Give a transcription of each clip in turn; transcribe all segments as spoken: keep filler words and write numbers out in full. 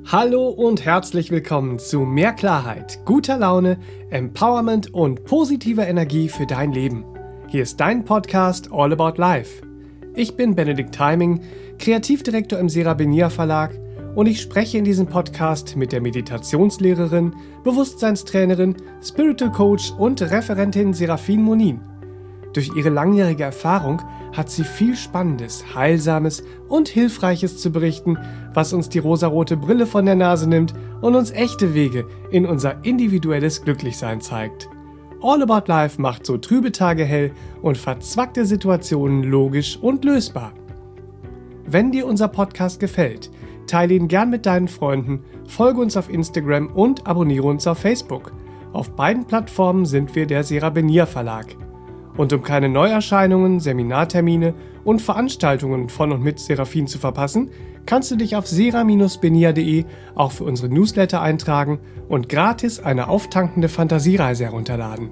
Hallo und herzlich willkommen zu mehr Klarheit, guter Laune, Empowerment und positiver Energie für dein Leben. Hier ist dein Podcast All About Life. Ich bin Benedikt Heiming, Kreativdirektor im Serabenia Verlag und ich spreche in diesem Podcast mit der Meditationslehrerin, Bewusstseinstrainerin, Spiritual Coach und Referentin Serafin Monin. Durch ihre langjährige Erfahrung hat sie viel Spannendes, Heilsames und Hilfreiches zu berichten, was uns die rosarote Brille von der Nase nimmt und uns echte Wege in unser individuelles Glücklichsein zeigt. All About Life macht so trübe Tage hell und verzwackte Situationen logisch und lösbar. Wenn dir unser Podcast gefällt, teile ihn gern mit deinen Freunden, folge uns auf Instagram und abonniere uns auf Facebook. Auf beiden Plattformen sind wir der Serabenia Verlag. Und um keine Neuerscheinungen, Seminartermine und Veranstaltungen von und mit Serafin zu verpassen, kannst du dich auf sera Bindestrich benia punkt de auch für unsere Newsletter eintragen und gratis eine auftankende Fantasiereise herunterladen.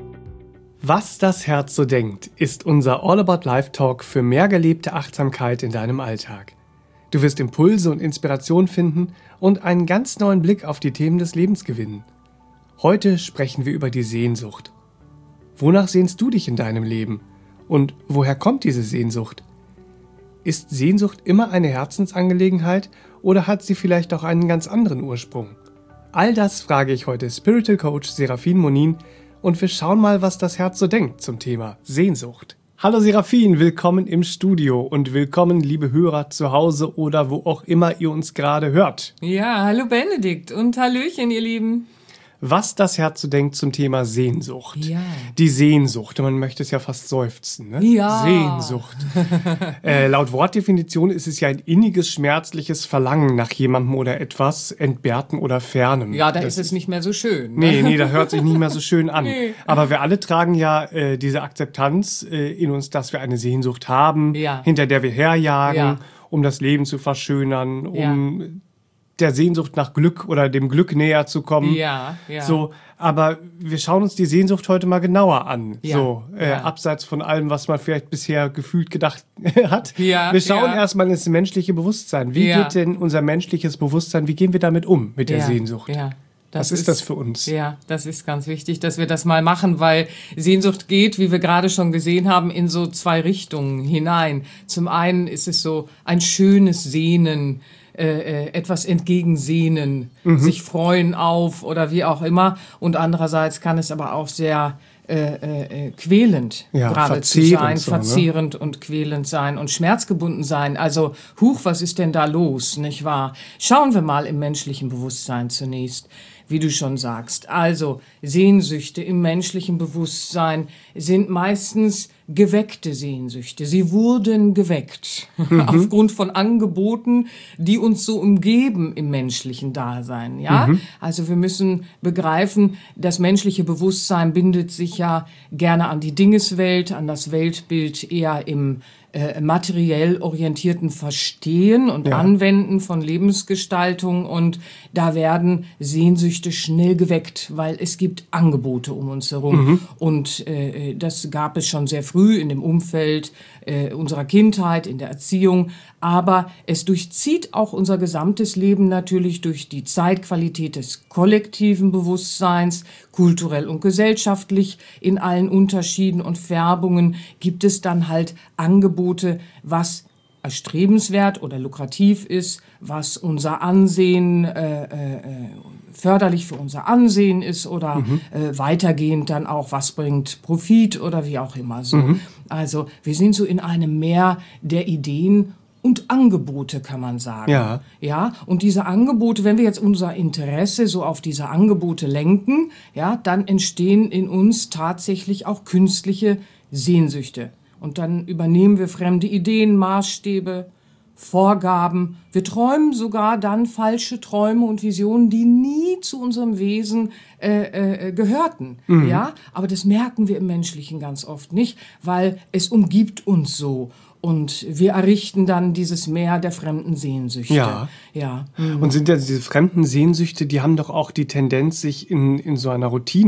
Was das Herz so denkt, ist unser All About Life Talk für mehr gelebte Achtsamkeit in deinem Alltag. Du wirst Impulse und Inspiration finden und einen ganz neuen Blick auf die Themen des Lebens gewinnen. Heute sprechen wir über die Sehnsucht. Wonach sehnst du dich in deinem Leben? Und woher kommt diese Sehnsucht? Ist Sehnsucht immer eine Herzensangelegenheit oder hat sie vielleicht auch einen ganz anderen Ursprung? All das frage ich heute Spiritual Coach Serafin Monin und wir schauen mal, was das Herz so denkt zum Thema Sehnsucht. Hallo Serafin, willkommen im Studio und willkommen liebe Hörer zu Hause oder wo auch immer ihr uns gerade hört. Ja, hallo Benedikt und Hallöchen ihr Lieben. Was das Herz so denkt zum Thema Sehnsucht. Ja. Die Sehnsucht, man möchte es ja fast seufzen. Ne? Ja. Sehnsucht. äh, laut Wortdefinition ist es ja ein inniges, schmerzliches Verlangen nach jemandem oder etwas, Entbehrten oder Fernem. Ja, da das ist es nicht mehr so schön. Ne? Nee, nee, da hört sich nicht mehr so schön an. Nee. Aber wir alle tragen ja äh, diese Akzeptanz äh, in uns, dass wir eine Sehnsucht haben, Ja. hinter der wir herjagen, Ja. um das Leben zu verschönern, um Ja. der Sehnsucht nach Glück oder dem Glück näher zu kommen. Ja, ja. So, aber wir schauen uns die Sehnsucht heute mal genauer an. Ja, So, äh, ja. abseits von allem, was man vielleicht bisher gefühlt gedacht hat. Ja, wir schauen ja. erstmal ins menschliche Bewusstsein. Wie Ja. geht denn unser menschliches Bewusstsein, wie gehen wir damit um, mit der ja, Sehnsucht? Ja. Was ist das für uns? Ja, das ist ganz wichtig, dass wir das mal machen, weil Sehnsucht geht, wie wir gerade schon gesehen haben, in so zwei Richtungen hinein. Zum einen ist es so ein schönes Sehnen, äh, etwas entgegensehnen, mhm. sich freuen auf oder wie auch immer. Und andererseits kann es aber auch sehr äh, äh, quälend Ja, geradezu verzehrend sein, so, ne? verzehrend und quälend sein und schmerzgebunden sein. Also, huch, was ist denn da los, nicht wahr? Schauen wir mal im menschlichen Bewusstsein zunächst, wie du schon sagst. Also, Sehnsüchte im menschlichen Bewusstsein sind meistens geweckte Sehnsüchte. Sie wurden geweckt mhm. aufgrund von Angeboten, die uns so umgeben im menschlichen Dasein. Ja, mhm. also wir müssen begreifen, das menschliche Bewusstsein bindet sich ja gerne an die Dingeswelt, an das Weltbild eher im äh, materiell orientierten Verstehen und ja. Anwenden von Lebensgestaltung, und da werden Sehnsüchte schnell geweckt, weil es gibt Angebote um uns herum mhm. und äh, das gab es schon sehr früh in dem Umfeld äh, unserer Kindheit, in der Erziehung, aber es durchzieht auch unser gesamtes Leben natürlich durch die Zeitqualität des kollektiven Bewusstseins, kulturell und gesellschaftlich in allen Unterschieden und Färbungen gibt es dann halt Angebote, was erstrebenswert oder lukrativ ist, was unser Ansehen äh, äh, förderlich für unser Ansehen ist oder mhm. äh, weitergehend dann auch, was bringt Profit oder wie auch immer so. Mhm. Also wir sind so in einem Meer der Ideen und Angebote, kann man sagen. Ja. Ja, und diese Angebote, wenn wir jetzt unser Interesse so auf diese Angebote lenken, ja, dann entstehen in uns tatsächlich auch künstliche Sehnsüchte. Und dann übernehmen wir fremde Ideen, Maßstäbe, Vorgaben. Wir träumen sogar dann falsche Träume und Visionen, die nie zu unserem Wesen äh, äh, gehörten. Mhm. Ja, aber das merken wir im Menschlichen ganz oft nicht, weil es umgibt uns so. Und wir errichten dann dieses Meer der fremden Sehnsüchte. Ja. Ja. Mhm. Und sind ja diese fremden Sehnsüchte, die haben doch auch die Tendenz, sich in, in so einer Routine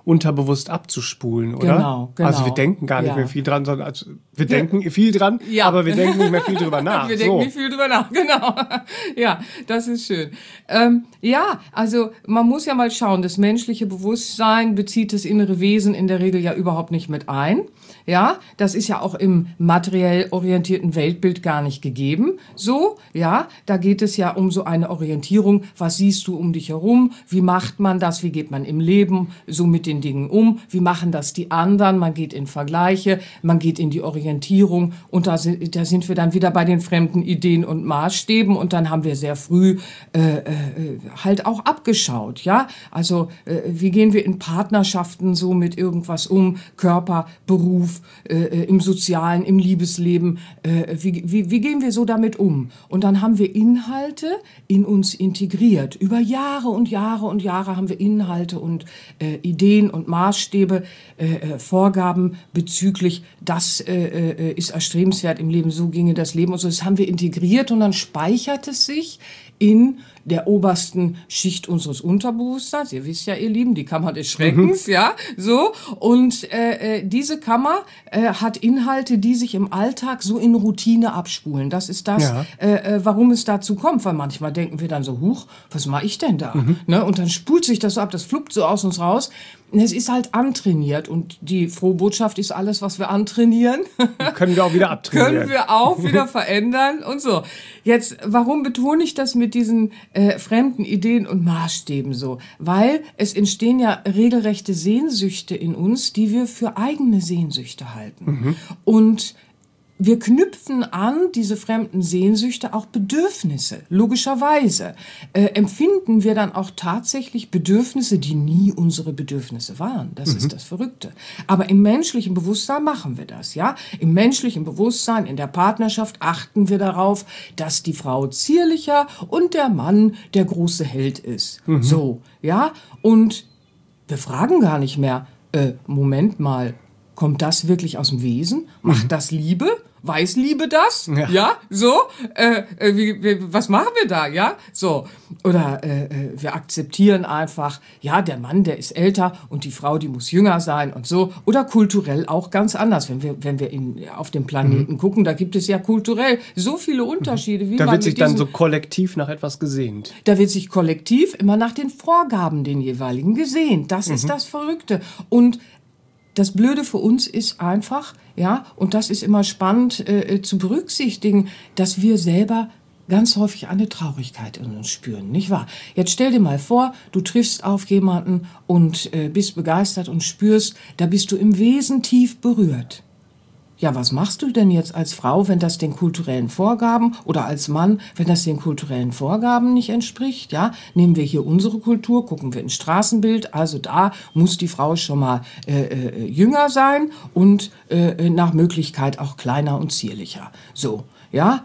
unterbewusst abzuspulen, oder? Genau, genau. Also wir denken gar nicht ja. mehr viel dran, sondern also wir denken ja. viel dran, ja. aber wir denken nicht mehr viel drüber nach. wir denken so. nicht viel drüber nach, genau. Ja, das ist schön. Ähm, ja, also man muss ja mal schauen, das menschliche Bewusstsein bezieht das innere Wesen in der Regel ja überhaupt nicht mit ein. Ja, das ist ja auch im materiell orientierten Weltbild gar nicht gegeben. So, ja, da geht es ja um so eine Orientierung. Was siehst du um dich herum? Wie macht man das? Wie geht man im Leben so mit den Dingen um? Wie machen das die anderen? Man geht in Vergleiche, man geht in die Orientierung und da sind, da sind wir dann wieder bei den fremden Ideen und Maßstäben und dann haben wir sehr früh äh, äh, halt auch abgeschaut, ja. Also äh, wie gehen wir in Partnerschaften so mit irgendwas um? Körper, Beruf, Äh, im Sozialen, im Liebesleben, äh, wie, wie, wie gehen wir so damit um? Und dann haben wir Inhalte in uns integriert. Über Jahre und Jahre und Jahre haben wir Inhalte und äh, Ideen und Maßstäbe, äh, Vorgaben bezüglich, das äh, äh, ist erstrebenswert im Leben, so ginge das Leben und so. Das haben wir integriert und dann speichert es sich in der obersten Schicht unseres Unterbewusstseins. Ihr wisst ja, ihr Lieben, die Kammer des Schreckens, mhm. ja, so. Und äh, diese Kammer äh, hat Inhalte, die sich im Alltag so in Routine abspulen. Das ist das, ja. äh, warum es dazu kommt. Weil manchmal denken wir dann so, huch, was mache ich denn da? Mhm. Ne? Und dann spult sich das so ab, das fluppt so aus uns raus. Es ist halt antrainiert und die frohe Botschaft ist, alles, was wir antrainieren, können wir auch wieder abtrainieren. Können wir auch wieder verändern und so. Jetzt, warum betone ich das mit diesen äh, fremden Ideen und Maßstäben so? Weil es entstehen ja regelrechte Sehnsüchte in uns, die wir für eigene Sehnsüchte halten. Mhm. Und wir knüpfen an diese fremden Sehnsüchte auch Bedürfnisse. Logischerweise äh, empfinden wir dann auch tatsächlich Bedürfnisse, die nie unsere Bedürfnisse waren. Das mhm. ist das Verrückte. Aber im menschlichen Bewusstsein machen wir das, ja? Im menschlichen Bewusstsein, in der Partnerschaft achten wir darauf, dass die Frau zierlicher und der Mann der große Held ist. Mhm. So, ja? Und wir fragen gar nicht mehr, äh, Moment mal, kommt das wirklich aus dem Wesen? Macht mhm. das Liebe? Weiß Liebe das? Ja, ja? So? Äh, äh, wie, wie, was machen wir da? Ja, so. Oder äh, wir akzeptieren einfach, ja, der Mann, der ist älter und die Frau, die muss jünger sein und so. Oder kulturell auch ganz anders. Wenn wir, wenn wir in, auf dem Planeten mhm. gucken, da gibt es ja kulturell so viele Unterschiede. Wie da man wird sich diesen, dann so kollektiv nach etwas gesehnt. Da wird sich kollektiv immer nach den Vorgaben den jeweiligen gesehnt. Das mhm. ist das Verrückte. Und das Blöde für uns ist einfach, ja, und das ist immer spannend äh, zu berücksichtigen, dass wir selber ganz häufig eine Traurigkeit in uns spüren, nicht wahr? Jetzt stell dir mal vor, du triffst auf jemanden und äh, bist begeistert und spürst, da bist du im Wesen tief berührt. Ja, was machst du denn jetzt als Frau, wenn das den kulturellen Vorgaben oder als Mann, wenn das den kulturellen Vorgaben nicht entspricht? Ja, nehmen wir hier unsere Kultur, gucken wir ins Straßenbild. Also da muss die Frau schon mal äh, äh, jünger sein und äh, nach Möglichkeit auch kleiner und zierlicher. So, ja,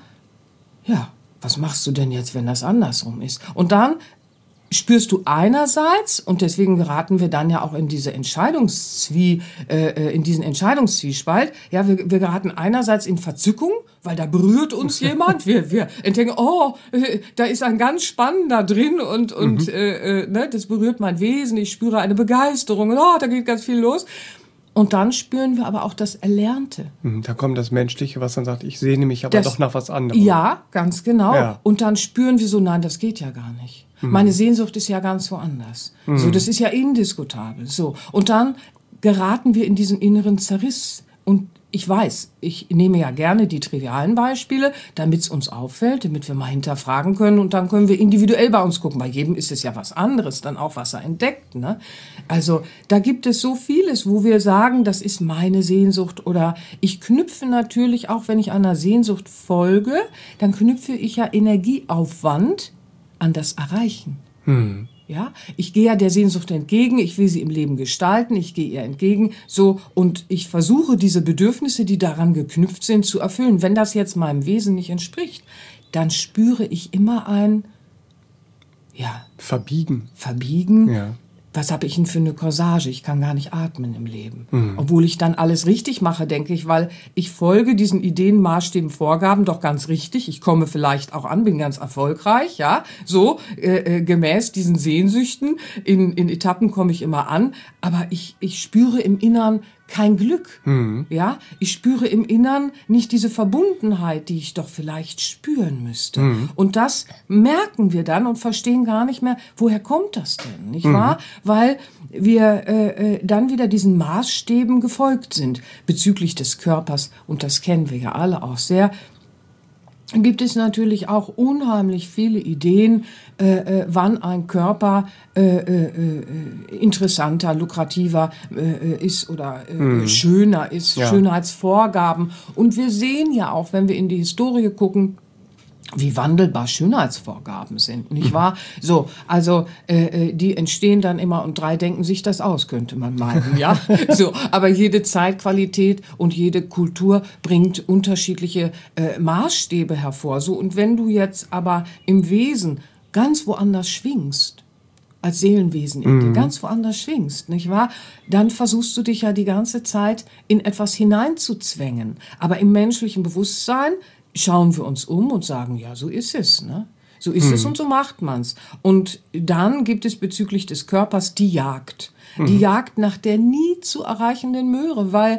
ja. Was machst du denn jetzt, wenn das andersrum ist? Und dann spürst du einerseits, und deswegen geraten wir dann ja auch in diese Entscheidungszwie, äh, in diesen Entscheidungszwiespalt, ja, wir, wir geraten einerseits in Verzückung, weil da berührt uns jemand, wir, wir denken, oh, äh, da ist ein ganz Spannender drin und, und mhm. äh, ne, das berührt mein Wesen, ich spüre eine Begeisterung, oh, da geht ganz viel los. Und dann spüren wir aber auch das Erlernte. Da kommt das Menschliche, was dann sagt, ich sehne mich aber das, doch nach was anderem. Ja, ganz genau. Ja. Und dann spüren wir so, nein, das geht ja gar nicht. Mhm. Meine Sehnsucht ist ja ganz woanders. Mhm. So, das ist ja indiskutabel. So. Und dann geraten wir in diesen inneren Zerriss. Und ich weiß, ich nehme ja gerne die trivialen Beispiele, damit es uns auffällt, damit wir mal hinterfragen können und dann können wir individuell bei uns gucken. Bei jedem ist es ja was anderes, dann auch, was er entdeckt. Ne? Also da gibt es so vieles, wo wir sagen, das ist meine Sehnsucht oder ich knüpfe natürlich auch, wenn ich einer Sehnsucht folge, dann knüpfe ich ja Energieaufwand an das Erreichen. Hm. Ja, ich gehe ja der Sehnsucht entgegen, ich will sie im Leben gestalten, ich gehe ihr entgegen, so, und ich versuche diese Bedürfnisse, die daran geknüpft sind, zu erfüllen. Wenn das jetzt meinem Wesen nicht entspricht, dann spüre ich immer ein, ja, Verbiegen. Verbiegen. Ja. was habe ich denn für eine Corsage? Ich kann gar nicht atmen im Leben. Mhm. Obwohl ich dann alles richtig mache, denke ich, weil ich folge diesen Ideen, Maßstäben, Vorgaben doch ganz richtig. Ich komme vielleicht auch an, bin ganz erfolgreich, ja. So, äh, äh, gemäß diesen Sehnsüchten. In, in Etappen komme ich immer an. Aber ich, ich spüre im Innern kein Glück, mhm. ja. Ich spüre im Innern nicht diese Verbundenheit, die ich doch vielleicht spüren müsste. Mhm. Und das merken wir dann und verstehen gar nicht mehr, woher kommt das denn, nicht mhm. wahr? Weil wir äh, dann wieder diesen Maßstäben gefolgt sind bezüglich des Körpers. Und das kennen wir ja alle auch sehr. Gibt es natürlich auch unheimlich viele Ideen, äh, äh, wann ein Körper äh, äh, interessanter, lukrativer äh, ist oder äh, mhm. schöner ist, ja. Schönheitsvorgaben. Und wir sehen ja auch, wenn wir in die Historie gucken, wie wandelbar Schönheitsvorgaben sind, nicht wahr? So, also äh, die entstehen dann immer und drei denken sich das aus, könnte man meinen, ja? So, aber jede Zeitqualität und jede Kultur bringt unterschiedliche äh, Maßstäbe hervor. So, und wenn du jetzt aber im Wesen ganz woanders schwingst, als Seelenwesen in dir, mhm. ganz woanders schwingst, nicht wahr? Dann versuchst du dich ja die ganze Zeit in etwas hineinzuzwängen. Aber im menschlichen Bewusstsein schauen wir uns um und sagen, ja, so ist es, ne? So ist hm. es und so macht man's. Und dann gibt es bezüglich des Körpers die Jagd. Hm. Die Jagd nach der nie zu erreichenden Möhre, weil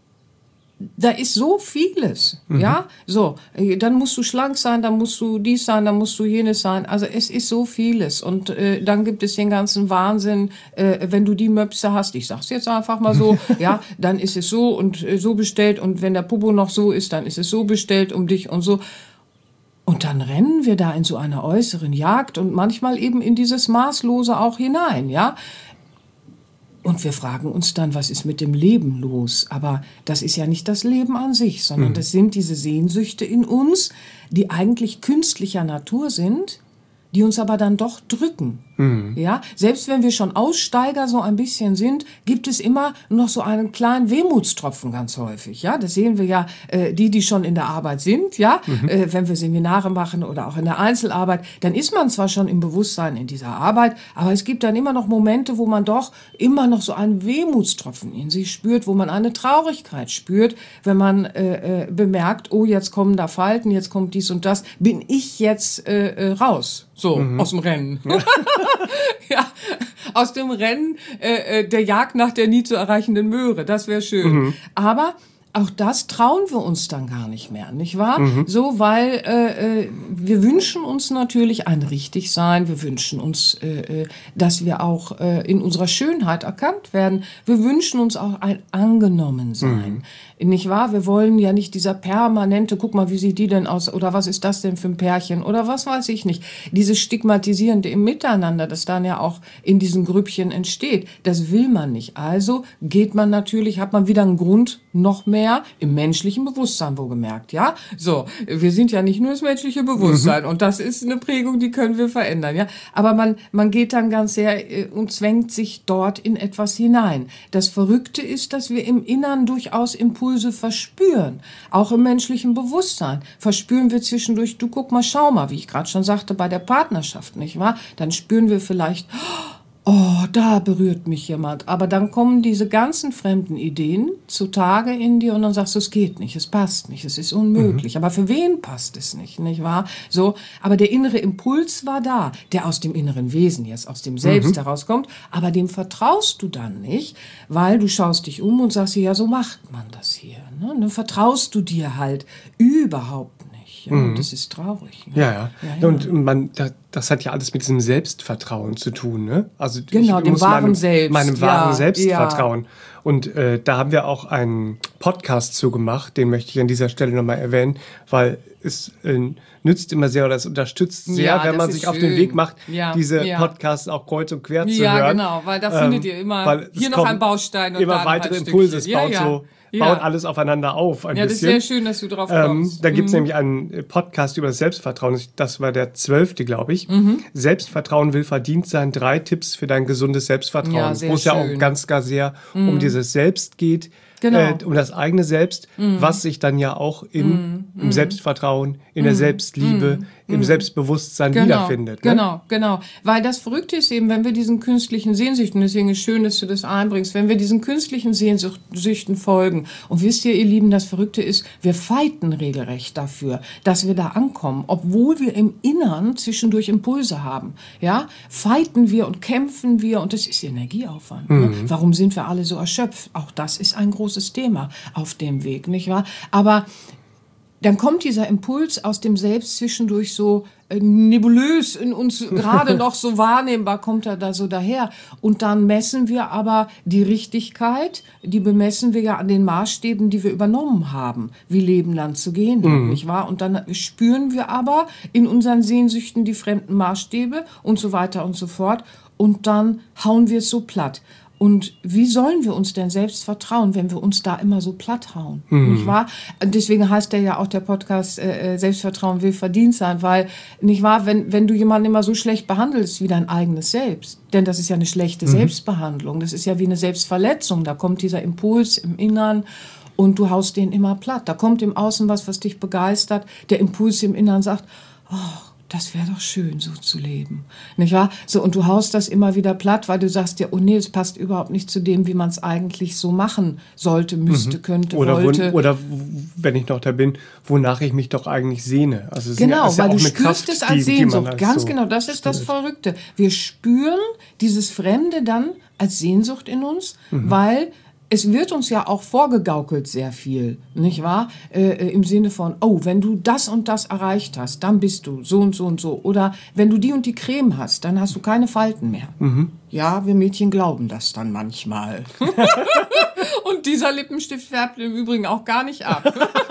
da ist so vieles, mhm. ja, so, dann musst du schlank sein, dann musst du dies sein, dann musst du jenes sein, also es ist so vieles und äh, dann gibt es den ganzen Wahnsinn, äh, wenn du die Möpse hast, ich sag's jetzt einfach mal so, ja, dann ist es so und äh, so bestellt und wenn der Popo noch so ist, dann ist es so bestellt um dich und so. Und dann rennen wir da in so einer äußeren Jagd und manchmal eben in dieses Maßlose auch hinein, ja. Und wir fragen uns dann, was ist mit dem Leben los? Aber das ist ja nicht das Leben an sich, sondern mhm. das sind diese Sehnsüchte in uns, die eigentlich künstlicher Natur sind, die uns aber dann doch drücken. Mhm. Ja, selbst wenn wir schon Aussteiger so ein bisschen sind, gibt es immer noch so einen kleinen Wehmutstropfen ganz häufig. Ja, das sehen wir ja, äh, die, die schon in der Arbeit sind. Ja, mhm. äh, wenn wir Seminare machen oder auch in der Einzelarbeit, dann ist man zwar schon im Bewusstsein in dieser Arbeit, aber es gibt dann immer noch Momente, wo man doch immer noch so einen Wehmutstropfen in sich spürt, wo man eine Traurigkeit spürt, wenn man äh, äh, bemerkt, oh, jetzt kommen da Falten, jetzt kommt dies und das, bin ich jetzt äh, äh, raus, so mhm. aus dem Rennen. Ja. Ja, aus dem Rennen äh, der Jagd nach der nie zu erreichenden Möhre, das wäre schön. Mhm. Aber auch das trauen wir uns dann gar nicht mehr, nicht wahr? Mhm. So, weil äh, wir wünschen uns natürlich ein Richtigsein, wir wünschen uns, äh, dass wir auch äh, in unserer Schönheit erkannt werden. Wir wünschen uns auch ein Angenommensein. Mhm. Nicht wahr? Wir wollen ja nicht dieser permanente, guck mal, wie sieht die denn aus? Oder was ist das denn für ein Pärchen? Oder was weiß ich nicht. Dieses Stigmatisierende im Miteinander, das dann ja auch in diesen Grüppchen entsteht, das will man nicht. Also geht man natürlich, hat man wieder einen Grund, noch mehr im menschlichen Bewusstsein wohlgemerkt, ja? So, wir sind ja nicht nur das menschliche Bewusstsein mhm. und das ist eine Prägung, die können wir verändern, ja? Aber man, man geht dann ganz sehr äh, und zwängt sich dort in etwas hinein. Das Verrückte ist, dass wir im Innern durchaus Impulse verspüren. Auch im menschlichen Bewusstsein verspüren wir zwischendurch, du guck mal, schau mal, wie ich gerade schon sagte, bei der Partnerschaft, nicht wahr? Dann spüren wir vielleicht, oh, da berührt mich jemand. Aber dann kommen diese ganzen fremden Ideen zutage in dir und dann sagst du, es geht nicht, es passt nicht, es ist unmöglich. Mhm. Aber für wen passt es nicht, nicht wahr? So, aber der innere Impuls war da, der aus dem inneren Wesen jetzt, aus dem Selbst mhm. herauskommt. Aber dem vertraust du dann nicht, weil du schaust dich um und sagst, ja, so macht man das hier. Ne? Und dann vertraust du dir halt überhaupt nicht. Ja, mhm. Das ist traurig. Ne? Ja, ja, ja, ja. Und man, das hat ja alles mit diesem Selbstvertrauen zu tun, ne? Also genau, ich dem muss wahren meinem, Selbst. meinem wahren ja, Selbstvertrauen. Ja. Und äh, da haben wir auch einen Podcast zu gemacht, den möchte ich an dieser Stelle nochmal erwähnen, weil es äh, nützt immer sehr oder es unterstützt sehr, ja, wenn man sich schön. auf den Weg macht, ja, diese ja. Podcasts auch kreuz und quer zu ja, hören. Ja, genau, weil da ähm, findet ihr immer hier noch ein Baustein und immer da weitere ein Impulse. Es ja, baut ja. so Ja. baut alles aufeinander auf ein ja, bisschen. Ja, das ist sehr schön, dass du drauf kommst. Ähm, da gibt es mhm. nämlich einen Podcast über das Selbstvertrauen. Das war der zwölfte, glaube ich. Mhm. Selbstvertrauen will verdient sein. Drei Tipps für dein gesundes Selbstvertrauen. Ja, wo es ja auch ganz, ganz sehr mhm. um dieses Selbst geht. Genau. äh, um das eigene Selbst, mm. was sich dann ja auch in, mm. im Selbstvertrauen, in mm. der Selbstliebe, mm. im Selbstbewusstsein genau. wiederfindet. Ne? Genau, genau. Weil das Verrückte ist eben, wenn wir diesen künstlichen Sehnsüchten, deswegen ist es schön, dass du das einbringst, wenn wir diesen künstlichen Sehnsüchten folgen, und wisst ihr, ihr Lieben, das Verrückte ist, wir fighten regelrecht dafür, dass wir da ankommen, obwohl wir im Innern zwischendurch Impulse haben. Ja, fighten wir und kämpfen wir, und das ist Energieaufwand. Mhm. Ne? Warum sind wir alle so erschöpft? Auch das ist ein großes Thema auf dem Weg, nicht wahr? Aber dann kommt dieser Impuls aus dem Selbst zwischendurch so äh, nebulös in uns gerade noch so wahrnehmbar, kommt er da so daher. Und dann messen wir aber die Richtigkeit, die bemessen wir ja an den Maßstäben, die wir übernommen haben, wie Leben dann zu gehen hat, mhm. nicht wahr? Und dann spüren wir aber in unseren Sehnsüchten die fremden Maßstäbe und so weiter und so fort. Und dann hauen wir es so platt. Und wie sollen wir uns denn selbst vertrauen, wenn wir uns da immer so platt hauen, mhm. nicht wahr? Deswegen heißt der ja auch der Podcast äh, Selbstvertrauen will verdient sein, weil, nicht wahr, wenn, wenn du jemanden immer so schlecht behandelst wie dein eigenes Selbst, denn das ist ja eine schlechte mhm. Selbstbehandlung, das ist ja wie eine Selbstverletzung, da kommt dieser Impuls im Innern und du haust den immer platt. Da kommt im Außen was, was dich begeistert, der Impuls im Innern sagt, oh, das wäre doch schön, so zu leben, nicht wahr? So, und du haust das immer wieder platt, weil du sagst dir, oh nee, es passt überhaupt nicht zu dem, wie man es eigentlich so machen sollte, müsste, mhm. könnte, oder wollte. Wo, oder wenn ich noch da bin, wonach ich mich doch eigentlich sehne. Also es genau, ist ja, weil ist ja du auch spürst Kraft, es als die, Sehnsucht. Die als Ganz so genau, das ist spürt. Das Verrückte. Wir spüren dieses Fremde dann als Sehnsucht in uns, mhm. weil es wird uns ja auch vorgegaukelt sehr viel, nicht wahr? Äh, im Sinne von, oh, wenn du das und das erreicht hast, dann bist du so und so und so. Oder wenn du die und die Creme hast, dann hast du keine Falten mehr. Mhm. Ja, wir Mädchen glauben das dann manchmal. Und dieser Lippenstift färbt im Übrigen auch gar nicht ab.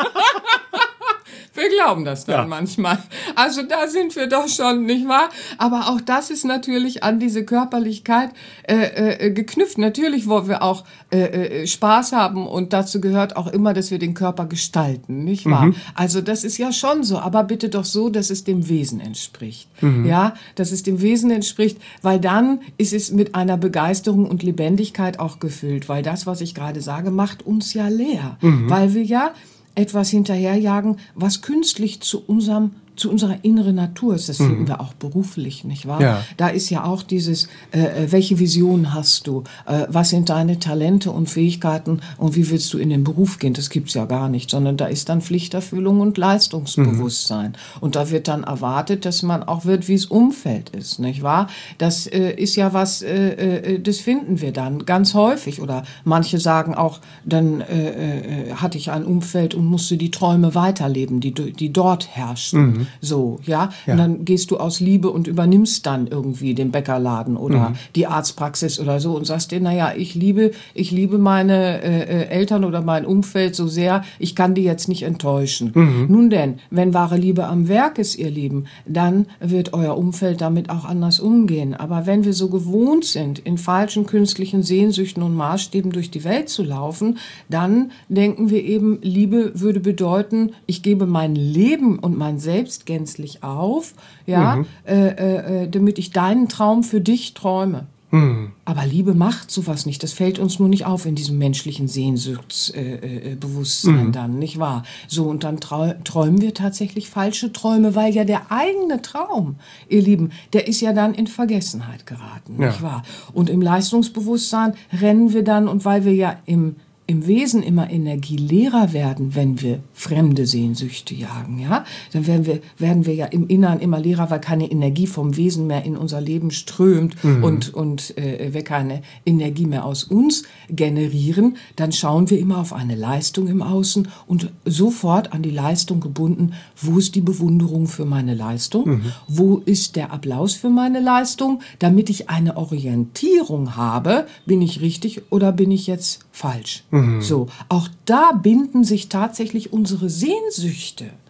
Wir glauben das dann ja. manchmal. Also da sind wir doch schon, nicht wahr? Aber auch das ist natürlich an diese Körperlichkeit äh, äh, geknüpft. Natürlich wollen wir auch äh, äh, Spaß haben und dazu gehört auch immer, dass wir den Körper gestalten, nicht wahr? Mhm. Also das ist ja schon so, aber bitte doch so, dass es dem Wesen entspricht. Mhm. Ja, dass es dem Wesen entspricht, weil dann ist es mit einer Begeisterung und Lebendigkeit auch gefüllt, weil das, was ich gerade sage, macht uns ja leer. Mhm. Weil wir ja etwas hinterherjagen, was künstlich zu unserem zu unserer inneren Natur ist. Das finden mhm. wir auch beruflich, nicht wahr? Ja. Da ist ja auch dieses, äh, welche Vision hast du? Äh, was sind deine Talente und Fähigkeiten und wie willst du in den Beruf gehen? Das gibt's ja gar nicht, sondern da ist dann Pflichterfüllung und Leistungsbewusstsein. Mhm. Und da wird dann erwartet, dass man auch wird, wie es Umfeld ist, nicht wahr? Das äh, ist ja was, äh, äh, das finden wir dann ganz häufig. Oder manche sagen auch, dann äh, äh, hatte ich ein Umfeld und musste die Träume weiterleben, die, die dort herrschten. Mhm. So, ja? ja. Und dann gehst du aus Liebe und übernimmst dann irgendwie den Bäckerladen oder mhm. die Arztpraxis oder so und sagst dir, naja, ich liebe, ich liebe meine äh, Eltern oder mein Umfeld so sehr, ich kann die jetzt nicht enttäuschen. Mhm. Nun denn, wenn wahre Liebe am Werk ist, ihr Lieben, dann wird euer Umfeld damit auch anders umgehen. Aber wenn wir so gewohnt sind, in falschen künstlichen Sehnsüchten und Maßstäben durch die Welt zu laufen, dann denken wir eben, Liebe würde bedeuten, ich gebe mein Leben und mein Selbst gänzlich auf, ja, mhm. äh, äh, damit ich deinen Traum für dich träume. Mhm. Aber Liebe macht sowas nicht. Das fällt uns nur nicht auf in diesem menschlichen Sehnsuchtsbewusstsein äh, äh, mhm. dann, nicht wahr? So, und dann trau- träumen wir tatsächlich falsche Träume, weil ja der eigene Traum, ihr Lieben, der ist ja dann in Vergessenheit geraten, ja. nicht wahr? Und im Leistungsbewusstsein rennen wir dann, und weil wir ja im im Wesen immer energieleerer werden, wenn wir fremde Sehnsüchte jagen, ja, dann werden wir, werden wir ja im Inneren immer leerer, weil keine Energie vom Wesen mehr in unser Leben strömt mhm. und, und äh, wir keine Energie mehr aus uns generieren, dann schauen wir immer auf eine Leistung im Außen und sofort an die Leistung gebunden, wo ist die Bewunderung für meine Leistung, mhm. wo ist der Applaus für meine Leistung, damit ich eine Orientierung habe, bin ich richtig oder bin ich jetzt falsch. Mhm. So, auch da binden sich tatsächlich unsere Sehnsüchte.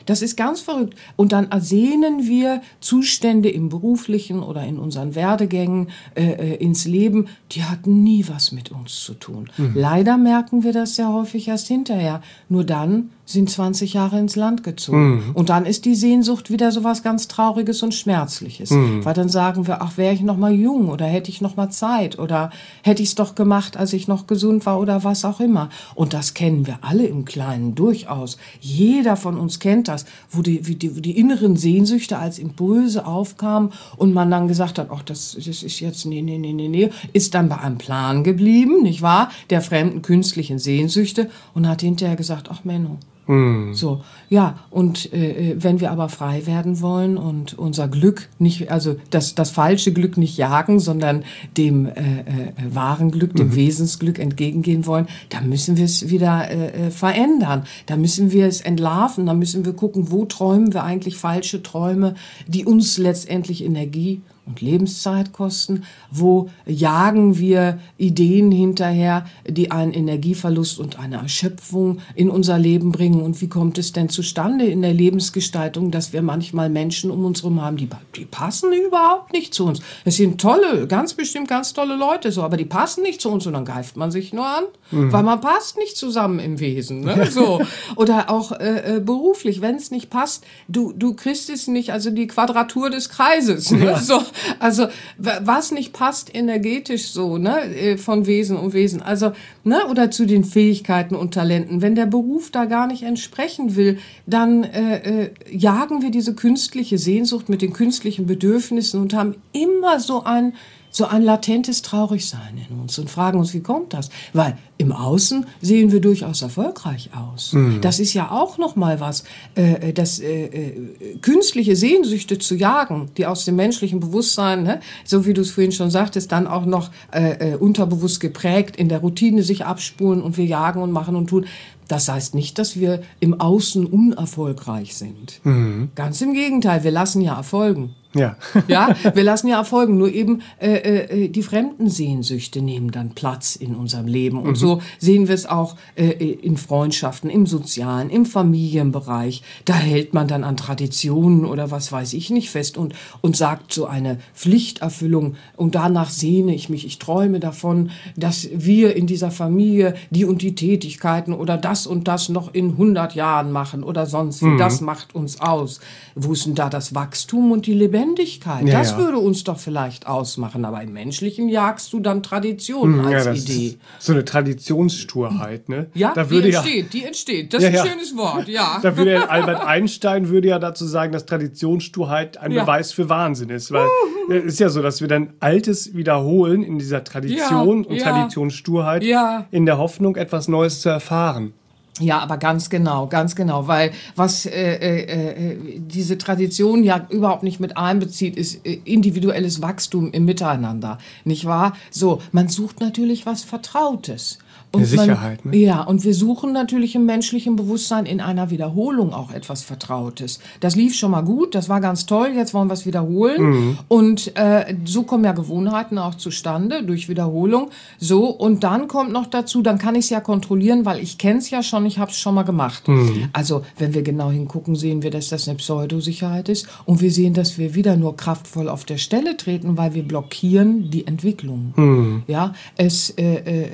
Das ist ganz verrückt. Und dann ersehnen wir Zustände im beruflichen oder in unseren Werdegängen äh, ins Leben, die hatten nie was mit uns zu tun. Mhm. Leider merken wir das sehr häufig erst hinterher. Nur dann sind zwanzig Jahre ins Land gezogen. Mhm. Und dann ist die Sehnsucht wieder so was ganz Trauriges und Schmerzliches. Mhm. Weil dann sagen wir, ach, wäre ich noch mal jung oder hätte ich noch mal Zeit oder hätte ich es doch gemacht, als ich noch gesund war oder was auch immer. Und das kennen wir alle im Kleinen durchaus. Jeder von uns kennt das, wo die, wie die, die inneren Sehnsüchte als Impulse aufkamen und man dann gesagt hat, ach, das, das ist jetzt, nee, nee, nee, nee, nee, ist dann bei einem Plan geblieben, nicht wahr, der fremden künstlichen Sehnsüchte und hat hinterher gesagt, ach Menno, hm. So, ja, und äh, wenn wir aber frei werden wollen und unser Glück nicht, also das, das falsche Glück nicht jagen, sondern dem äh, äh, wahren Glück, dem mhm. Wesensglück entgegengehen wollen, dann müssen wir es wieder äh, verändern. Da müssen wir es entlarven, da müssen wir gucken, wo träumen wir eigentlich falsche Träume, die uns letztendlich Energie und Lebenszeit kosten, wo jagen wir Ideen hinterher, die einen Energieverlust und eine Erschöpfung in unser Leben bringen und wie kommt es denn zustande in der Lebensgestaltung, dass wir manchmal Menschen um uns herum haben, die, die passen überhaupt nicht zu uns. Es sind tolle, ganz bestimmt ganz tolle Leute, so, aber die passen nicht zu uns und dann greift man sich nur an, mhm. weil man passt nicht zusammen im Wesen. Ne? So. Oder auch äh, beruflich, wenn es nicht passt, du, du kriegst es nicht, also die Quadratur des Kreises. Ne? Ja. So. Also was nicht passt energetisch so, ne, von Wesen und Wesen, also, ne, oder zu den Fähigkeiten und Talenten. Wenn der Beruf da gar nicht entsprechen will, dann äh, äh, jagen wir diese künstliche Sehnsucht mit den künstlichen Bedürfnissen und haben immer so ein so ein latentes Traurigsein in uns und fragen uns, wie kommt das? Weil im Außen sehen wir durchaus erfolgreich aus. Mhm. Das ist ja auch noch mal was, äh, das äh, äh, künstliche Sehnsüchte zu jagen, die aus dem menschlichen Bewusstsein, ne, so wie du es vorhin schon sagtest, dann auch noch äh, äh, unterbewusst geprägt in der Routine sich abspulen und wir jagen und machen und tun. Das heißt nicht, dass wir im Außen unerfolgreich sind. Mhm. Ganz im Gegenteil, wir lassen ja erfolgen. Ja. Ja, wir lassen ja erfolgen, nur eben äh, äh, die fremden Sehnsüchte nehmen dann Platz in unserem Leben. Und mhm. so sehen wir es auch äh, in Freundschaften, im Sozialen, im Familienbereich. Da hält man dann an Traditionen oder was weiß ich nicht fest und, und sagt so eine Pflichterfüllung und danach sehne ich mich, ich träume davon, dass wir in dieser Familie die und die Tätigkeiten oder das und das noch in hundert Jahren machen oder sonst wie. Mhm. Das macht uns aus. Wo ist denn da das Wachstum und die Lebendigkeit? Ja, das ja. würde uns doch vielleicht ausmachen, aber im Menschlichen jagst du dann Traditionen als ja, das Idee. Ist so eine Traditionssturheit, ne? Ja, da die würde entsteht, ja, die entsteht. Das ja, ist ein ja. schönes Wort, ja. Da würde ja Albert Einstein würde ja dazu sagen, dass Traditionssturheit ein ja. Beweis für Wahnsinn ist, weil es ist ja so, dass wir dann Altes wiederholen in dieser Tradition ja, und ja. Traditionssturheit ja. in der Hoffnung, etwas Neues zu erfahren. Ja, aber ganz genau, ganz genau, weil was äh, äh, diese Tradition ja überhaupt nicht mit einbezieht, ist äh, individuelles Wachstum im Miteinander, nicht wahr? So, man sucht natürlich was Vertrautes. Und eine Sicherheit, man, ne? Ja, und wir suchen natürlich im menschlichen Bewusstsein in einer Wiederholung auch etwas Vertrautes. Das lief schon mal gut, das war ganz toll, jetzt wollen wir es wiederholen. Mhm. Und äh, so kommen ja Gewohnheiten auch zustande, durch Wiederholung. So, und dann kommt noch dazu, dann kann ich es ja kontrollieren, weil ich kenne es ja schon, ich habe es schon mal gemacht. Mhm. Also, wenn wir genau hingucken, sehen wir, dass das eine Pseudosicherheit ist. Und wir sehen, dass wir wieder nur kraftvoll auf der Stelle treten, weil wir blockieren die Entwicklung. Mhm. Ja, es... Äh, äh,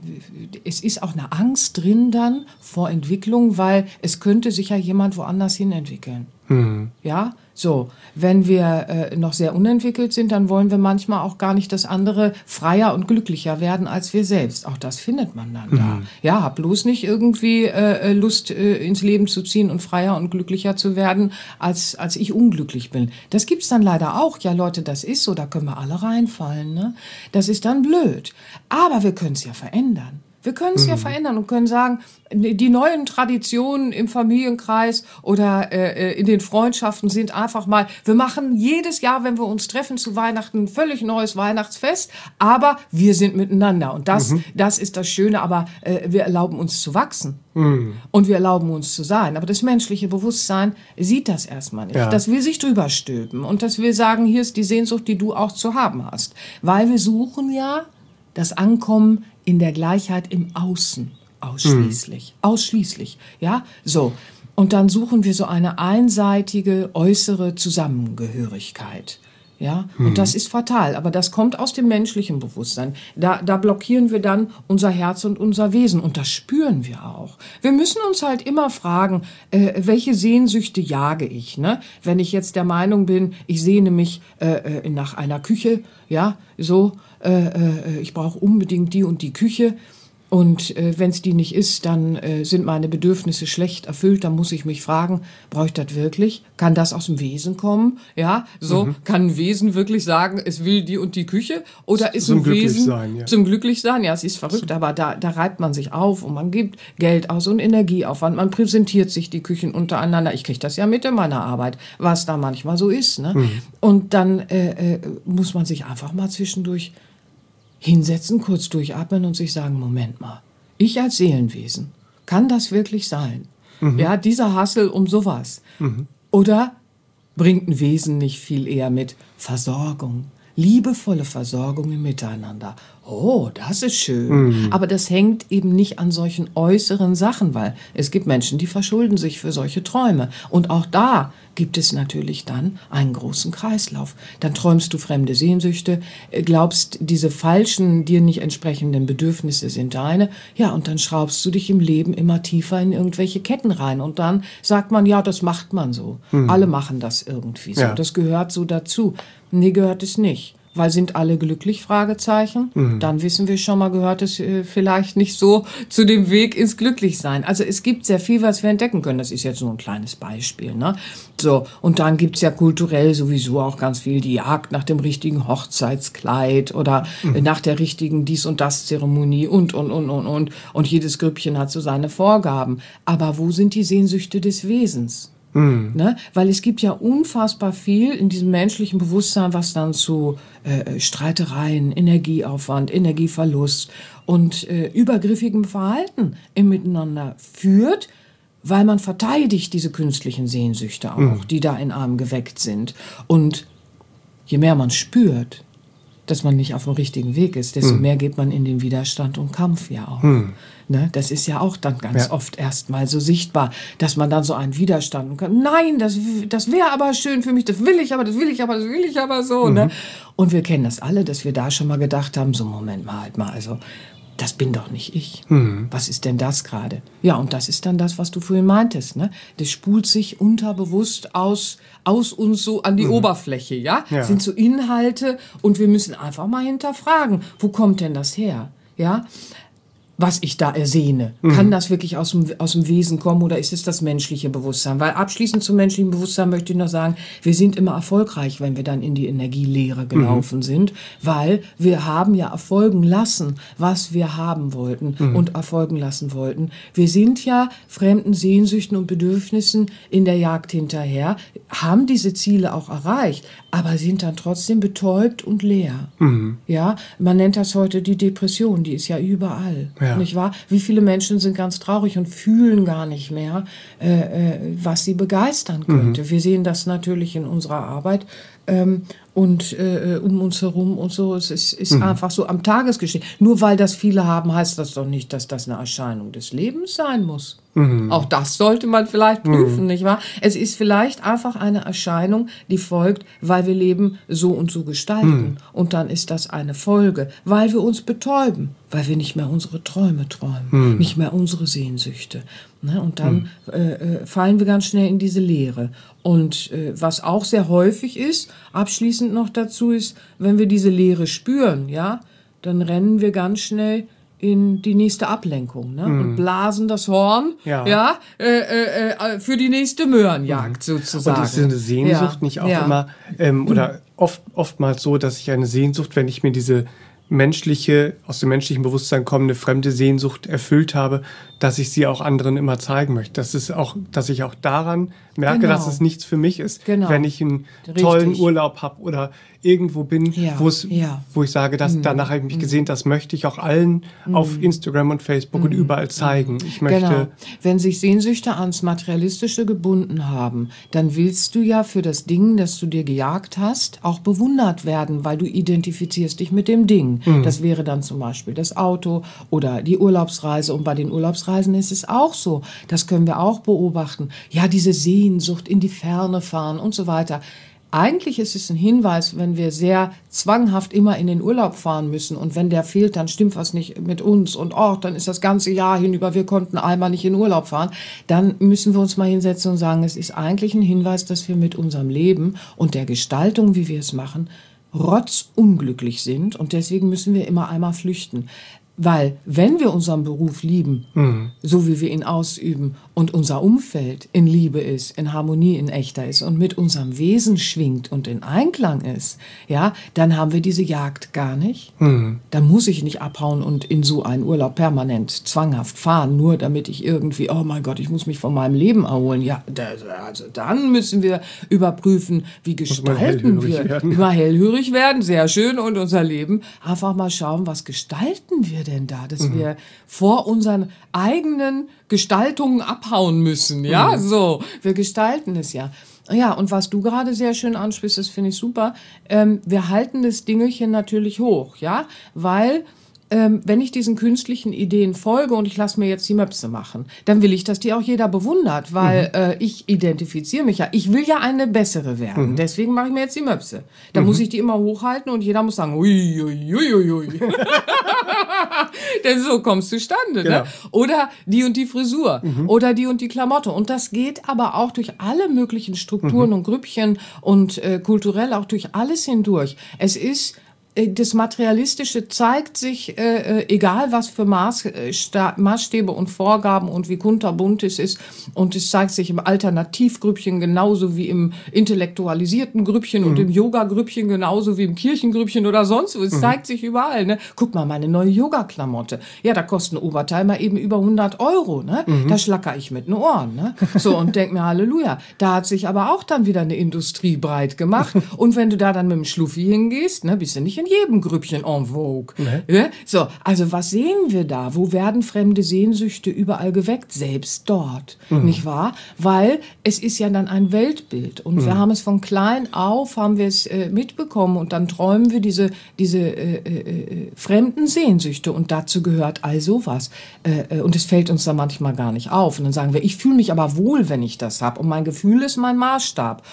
Es ist auch eine Angst drin dann vor Entwicklung, weil es könnte sich ja jemand woanders hin entwickeln. Mhm. Ja, so. Wenn wir äh, noch sehr unentwickelt sind, dann wollen wir manchmal auch gar nicht, dass andere freier und glücklicher werden als wir selbst. Auch das findet man dann mhm. da. Ja, hab bloß nicht irgendwie äh, Lust äh, ins Leben zu ziehen und freier und glücklicher zu werden, als, als ich unglücklich bin. Das gibt's dann leider auch. Ja, Leute, das ist so, da können wir alle reinfallen. Ne? Das ist dann blöd. Aber wir können es ja verändern. Wir können es mhm. ja verändern und können sagen, die neuen Traditionen im Familienkreis oder äh, in den Freundschaften sind einfach mal, wir machen jedes Jahr, wenn wir uns treffen zu Weihnachten, ein völlig neues Weihnachtsfest, aber wir sind miteinander. Und das, mhm. das ist das Schöne, aber äh, wir erlauben uns zu wachsen. Mhm. Und wir erlauben uns zu sein. Aber das menschliche Bewusstsein sieht das erstmal nicht. Ja. Das will sich drüber stülpen und das will sagen, hier ist die Sehnsucht, die du auch zu haben hast. Weil wir suchen ja das Ankommen in der Gleichheit im Außen ausschließlich. Mhm. Ausschließlich, ja, so. Und dann suchen wir so eine einseitige äußere Zusammengehörigkeit. Ja, und mhm. das ist fatal, aber das kommt aus dem menschlichen Bewusstsein. Da, da blockieren wir dann unser Herz und unser Wesen und das spüren wir auch. Wir müssen uns halt immer fragen, äh, welche Sehnsüchte jage ich, ne? Wenn ich jetzt der Meinung bin, ich sehne mich äh, nach einer Küche, ja, so, äh, äh, ich brauche unbedingt die und die Küche. Und äh, wenn es die nicht ist, dann äh, sind meine Bedürfnisse schlecht erfüllt. Dann muss ich mich fragen, brauche ich das wirklich? Kann das aus dem Wesen kommen? Ja, so mhm. kann ein Wesen wirklich sagen, es will die und die Küche? Oder ist zum ein Wesen sein, ja. zum Glücklichsein? Ja, es ist verrückt, aber da, da reibt man sich auf und man gibt Geld aus und Energieaufwand. Man präsentiert sich die Küchen untereinander. Ich kriege das ja mit in meiner Arbeit, was da manchmal so ist. Ne? Mhm. Und dann äh, äh, muss man sich einfach mal zwischendurch hinsetzen, kurz durchatmen und sich sagen, Moment mal, ich als Seelenwesen, kann das wirklich sein? Mhm. Ja, dieser Hassel um sowas. Mhm. Oder bringt ein Wesen nicht viel eher mit Versorgung, liebevolle Versorgung im Miteinander? Oh, das ist schön. Mhm. Aber das hängt eben nicht an solchen äußeren Sachen, weil es gibt Menschen, die verschulden sich für solche Träume. Und auch da gibt es natürlich dann einen großen Kreislauf. Dann träumst du fremde Sehnsüchte, glaubst, diese falschen, dir nicht entsprechenden Bedürfnisse sind deine. Ja, und dann schraubst du dich im Leben immer tiefer in irgendwelche Ketten rein. Und dann sagt man, ja, das macht man so. Mhm. Alle machen das irgendwie so. Ja. Das gehört so dazu. Nee, gehört es nicht. Weil sind alle glücklich? Fragezeichen. Mhm. Dann wissen wir schon mal, gehört es äh, vielleicht nicht so zu dem Weg ins Glücklichsein. Also es gibt sehr viel, was wir entdecken können. Das ist jetzt nur ein kleines Beispiel, ne? So, und dann gibt's ja kulturell sowieso auch ganz viel die Jagd nach dem richtigen Hochzeitskleid oder mhm. äh, nach der richtigen Dies- und Das-Zeremonie und, und, und, und, und. Und jedes Grüppchen hat so seine Vorgaben. Aber wo sind die Sehnsüchte des Wesens? Mhm. Ne? Weil es gibt ja unfassbar viel in diesem menschlichen Bewusstsein, was dann zu äh, Streitereien, Energieaufwand, Energieverlust und äh, übergriffigem Verhalten im Miteinander führt, weil man verteidigt diese künstlichen Sehnsüchte auch, mhm. die da in einem geweckt sind. Und je mehr man spürt, dass man nicht auf dem richtigen Weg ist, desto mhm. mehr geht man in den Widerstand und Kampf ja auch. Mhm. Ne, das ist ja auch dann ganz ja. oft erstmal so sichtbar, dass man dann so einen Widerstand kann. Nein, das, das wäre aber schön für mich, das will ich aber, das will ich aber, das will ich aber so. Mhm. Ne? Und wir kennen das alle, dass wir da schon mal gedacht haben, so Moment mal, halt mal, also das bin doch nicht ich. Mhm. Was ist denn das gerade? Ja, und das ist dann das, was du vorhin meintest. Ne? Das spult sich unterbewusst aus, aus uns so an die mhm. Oberfläche. Ja? ja, das sind so Inhalte und wir müssen einfach mal hinterfragen, wo kommt denn das her? Ja, was ich da ersehne. Mhm. Kann das wirklich aus dem, aus dem Wesen kommen oder ist es das menschliche Bewusstsein? Weil abschließend zum menschlichen Bewusstsein möchte ich noch sagen, wir sind immer erfolgreich, wenn wir dann in die Energielehre gelaufen mhm. sind, weil wir haben ja erfolgen lassen, was wir haben wollten mhm. und erfolgen lassen wollten. Wir sind ja fremden Sehnsüchten und Bedürfnissen in der Jagd hinterher, haben diese Ziele auch erreicht, aber sind dann trotzdem betäubt und leer. Mhm. Ja, man nennt das heute die Depression, die ist ja überall. Ja. Nicht wahr? Wie viele Menschen sind ganz traurig und fühlen gar nicht mehr, äh, äh, was sie begeistern könnte. Mhm. Wir sehen das natürlich in unserer Arbeit ähm, und äh, um uns herum und so. Es ist, ist mhm. einfach so am Tagesgeschehen. Nur weil das viele haben, heißt das doch nicht, dass das eine Erscheinung des Lebens sein muss. Mhm. Auch das sollte man vielleicht prüfen, mhm. nicht wahr? Es ist vielleicht einfach eine Erscheinung, die folgt, weil wir Leben so und so gestalten. Mhm. Und dann ist das eine Folge, weil wir uns betäuben, weil wir nicht mehr unsere Träume träumen, mhm. nicht mehr unsere Sehnsüchte. Ne? Und dann mhm. äh, fallen wir ganz schnell in diese Leere. Und äh, was auch sehr häufig ist, abschließend noch dazu ist, wenn wir diese Leere spüren, ja, dann rennen wir ganz schnell in die nächste Ablenkung, ne? Mm. Und blasen das Horn, ja, ja äh, äh, äh, für die nächste Möhrenjagd mm. sozusagen. Und ist eine Sehnsucht ja. nicht auch ja. immer, ähm, oder oft, oftmals so, dass ich eine Sehnsucht, wenn ich mir diese menschliche, aus dem menschlichen Bewusstsein kommende fremde Sehnsucht erfüllt habe, dass ich sie auch anderen immer zeigen möchte. Das ist auch, dass ich auch daran merke, Genau. dass es nichts für mich ist, Genau. wenn ich einen Richtig. tollen Urlaub habe oder irgendwo bin, Ja, wo es, ja. wo ich sage, dass, Mhm. danach habe ich mich gesehen, das möchte ich auch allen auf Instagram und Facebook und überall zeigen. Ich möchte... Genau. Wenn sich Sehnsüchte ans Materialistische gebunden haben, dann willst du ja für das Ding, das du dir gejagt hast, auch bewundert werden, weil du identifizierst dich mit dem Ding. Das wäre dann zum Beispiel das Auto oder die Urlaubsreise. Und bei den Urlaubsreisen ist es auch so. Das können wir auch beobachten. Ja, diese Sehnsucht in die Ferne fahren und so weiter. Eigentlich ist es ein Hinweis, wenn wir sehr zwanghaft immer in den Urlaub fahren müssen und wenn der fehlt, dann stimmt was nicht mit uns und oh, dann ist das ganze Jahr hinüber, wir konnten einmal nicht in Urlaub fahren, dann müssen wir uns mal hinsetzen und sagen, es ist eigentlich ein Hinweis, dass wir mit unserem Leben und der Gestaltung, wie wir es machen, rotzunglücklich sind und deswegen müssen wir immer einmal flüchten. Weil wenn wir unseren Beruf lieben, mhm. so wie wir ihn ausüben und unser Umfeld in Liebe ist, in Harmonie, in echter ist und mit unserem Wesen schwingt und in Einklang ist, ja, dann haben wir diese Jagd gar nicht. Mhm. Dann muss ich nicht abhauen und in so einen Urlaub permanent zwanghaft fahren, nur damit ich irgendwie, oh mein Gott, ich muss mich von meinem Leben erholen. Ja, das, also dann müssen wir überprüfen, wie gestalten wir. Werden. Immer hellhörig werden, sehr schön, und unser Leben einfach mal schauen, was gestalten wir denn da, dass mhm. wir vor unseren eigenen Gestaltungen abhauen müssen, ja, mhm. so, wir gestalten es ja. Ja, und was du gerade sehr schön ansprichst, das finde ich super, ähm, wir halten das Dingelchen natürlich hoch, ja, weil ähm, wenn ich diesen künstlichen Ideen folge und ich lasse mir jetzt die Möpse machen, dann will ich, dass die auch jeder bewundert, weil mhm. äh, ich identifiziere mich ja. Ich will ja eine bessere werden, mhm. deswegen mache ich mir jetzt die Möpse. Da mhm. muss ich die immer hochhalten und jeder muss sagen, ui, ui, ui, ui, ui. Denn so kommst du zustande, genau. ne? Oder die und die Frisur mhm. oder die und die Klamotte. Und das geht aber auch durch alle möglichen Strukturen mhm. und Grüppchen und äh, kulturell auch durch alles hindurch. Es ist das Materialistische zeigt sich, äh, egal was für Maß, äh, Maßstäbe und Vorgaben und wie kunterbunt es ist. Und es zeigt sich im Alternativgrüppchen genauso wie im intellektualisierten Grüppchen mhm. und im Yoga-Grüppchen genauso wie im Kirchengrüppchen oder sonst wo. Es mhm. zeigt sich überall. Ne? Guck mal, meine neue Yoga-Klamotte. Ja, da kostet ein Oberteil mal eben über hundert Euro. Ne? Mhm. Da schlacker ich mit den Ohren. Ne? So, und denk mir, Halleluja. Da hat sich aber auch dann wieder eine Industrie breit gemacht. Und wenn du da dann mit dem Schluffi hingehst, ne, bist du nicht in jedem Grüppchen en vogue. Nee. Ja? So, also was sehen wir da? Wo werden fremde Sehnsüchte überall geweckt? Selbst dort, mhm. nicht wahr? Weil es ist ja dann ein Weltbild und mhm. wir haben es von klein auf, haben wir es äh, mitbekommen und dann träumen wir diese, diese äh, äh, fremden Sehnsüchte und dazu gehört all sowas. Äh, und es fällt uns dann manchmal gar nicht auf und dann sagen wir, ich fühle mich aber wohl, wenn ich das habe und mein Gefühl ist mein Maßstab.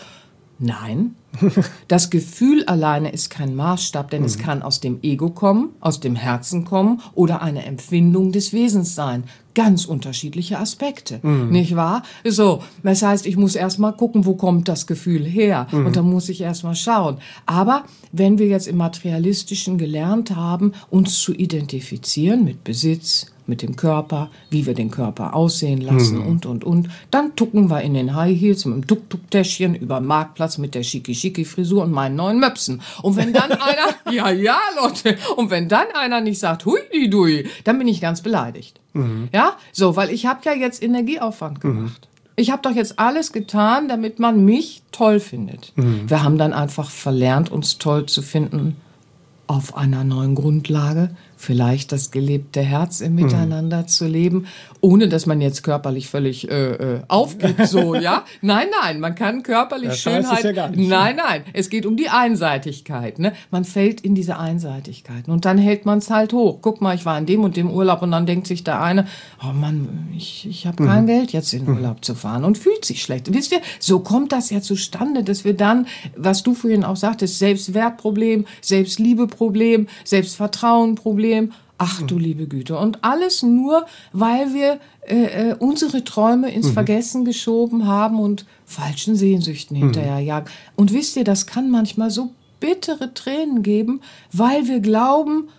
Nein, das Gefühl alleine ist kein Maßstab, denn mhm. es kann aus dem Ego kommen, aus dem Herzen kommen oder eine Empfindung des Wesens sein. Ganz unterschiedliche Aspekte, mhm. nicht wahr? So, das heißt, ich muss erst mal gucken, wo kommt das Gefühl her? Mhm. Und dann muss ich erst mal schauen. Aber wenn wir jetzt im Materialistischen gelernt haben, uns zu identifizieren mit Besitz, mit dem Körper, wie wir den Körper aussehen lassen mhm. und, und, und. Dann tucken wir in den High Heels mit dem Tuk-Tuk-Täschchen über den Marktplatz mit der Schicki-Schicki-Frisur und meinen neuen Möpsen. Und wenn dann einer, ja, ja, Leute, und wenn dann einer nicht sagt, hui, di, dui, dann bin ich ganz beleidigt. Mhm. Ja, so, weil ich habe ja jetzt Energieaufwand gemacht. Mhm. Ich habe doch jetzt alles getan, damit man mich toll findet. Mhm. Wir haben dann einfach verlernt, uns toll zu finden auf einer neuen Grundlage, vielleicht das gelebte Herz im Miteinander mhm. zu leben, ohne dass man jetzt körperlich völlig äh, äh, aufgibt, so, ja? Nein, nein, man kann körperlich das Schönheit... Ja gar nicht. Nein, nein, es geht um die Einseitigkeit, ne? Man fällt in diese Einseitigkeiten und dann hält man es halt hoch. Guck mal, ich war in dem und dem Urlaub und dann denkt sich der eine, oh Mann, ich, ich habe kein mhm. Geld, jetzt in den Urlaub zu fahren und fühlt sich schlecht. Wisst ihr, so kommt das ja zustande, dass wir dann, was du vorhin auch sagtest, Selbstwertproblem, Selbstliebeproblem, Selbstvertrauenproblem, ach du liebe Güte. Und alles nur, weil wir äh, unsere Träume ins mhm. Vergessen geschoben haben und falschen Sehnsüchten mhm. hinterherjagen. Und wisst ihr, das kann manchmal so bittere Tränen geben, weil wir glauben,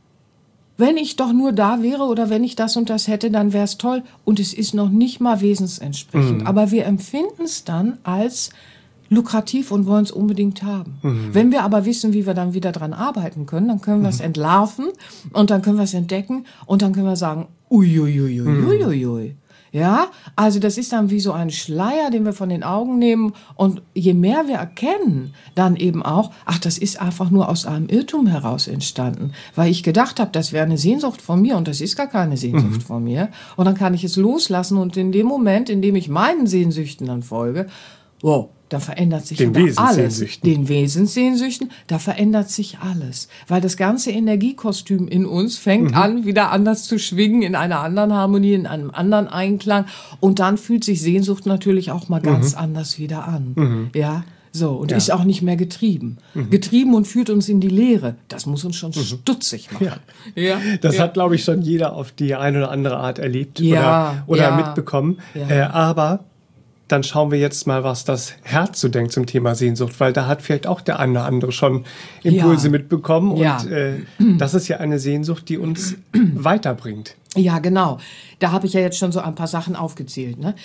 wenn ich doch nur da wäre oder wenn ich das und das hätte, dann wäre es toll. Und es ist noch nicht mal wesensentsprechend. Mhm. Aber wir empfinden es dann als lukrativ und wollen es unbedingt haben. Mhm. Wenn wir aber wissen, wie wir dann wieder dran arbeiten können, dann können wir es mhm. entlarven und dann können wir es entdecken und dann können wir sagen, uiuiuiuiuiui. Mhm. Ja, also das ist dann wie so ein Schleier, den wir von den Augen nehmen. Und je mehr wir erkennen, dann eben auch, ach, das ist einfach nur aus einem Irrtum heraus entstanden. Weil ich gedacht habe, das wäre eine Sehnsucht von mir und das ist gar keine Sehnsucht mhm. von mir. Und dann kann ich es loslassen und in dem Moment, in dem ich meinen Sehnsüchten dann folge, wow, da verändert sich den alles. Den Wesenssehnsüchten, da verändert sich alles. Weil das ganze Energiekostüm in uns fängt mhm. an, wieder anders zu schwingen, in einer anderen Harmonie, in einem anderen Einklang. Und dann fühlt sich Sehnsucht natürlich auch mal ganz mhm. anders wieder an. Mhm. Ja, so. Und ja. ist auch nicht mehr getrieben. Mhm. Getrieben und führt uns in die Leere. Das muss uns schon mhm. stutzig machen. Ja. Ja. Das ja. hat, glaube ich, schon jeder auf die eine oder andere Art erlebt ja. oder, oder ja. mitbekommen. Ja. Äh, aber dann schauen wir jetzt mal, was das Herz so denkt zum Thema Sehnsucht, weil da hat vielleicht auch der eine oder andere schon Impulse ja. mitbekommen. Und ja. äh, das ist ja eine Sehnsucht, die uns weiterbringt. Ja, genau. Da habe ich ja jetzt schon so ein paar Sachen aufgezählt. Ne?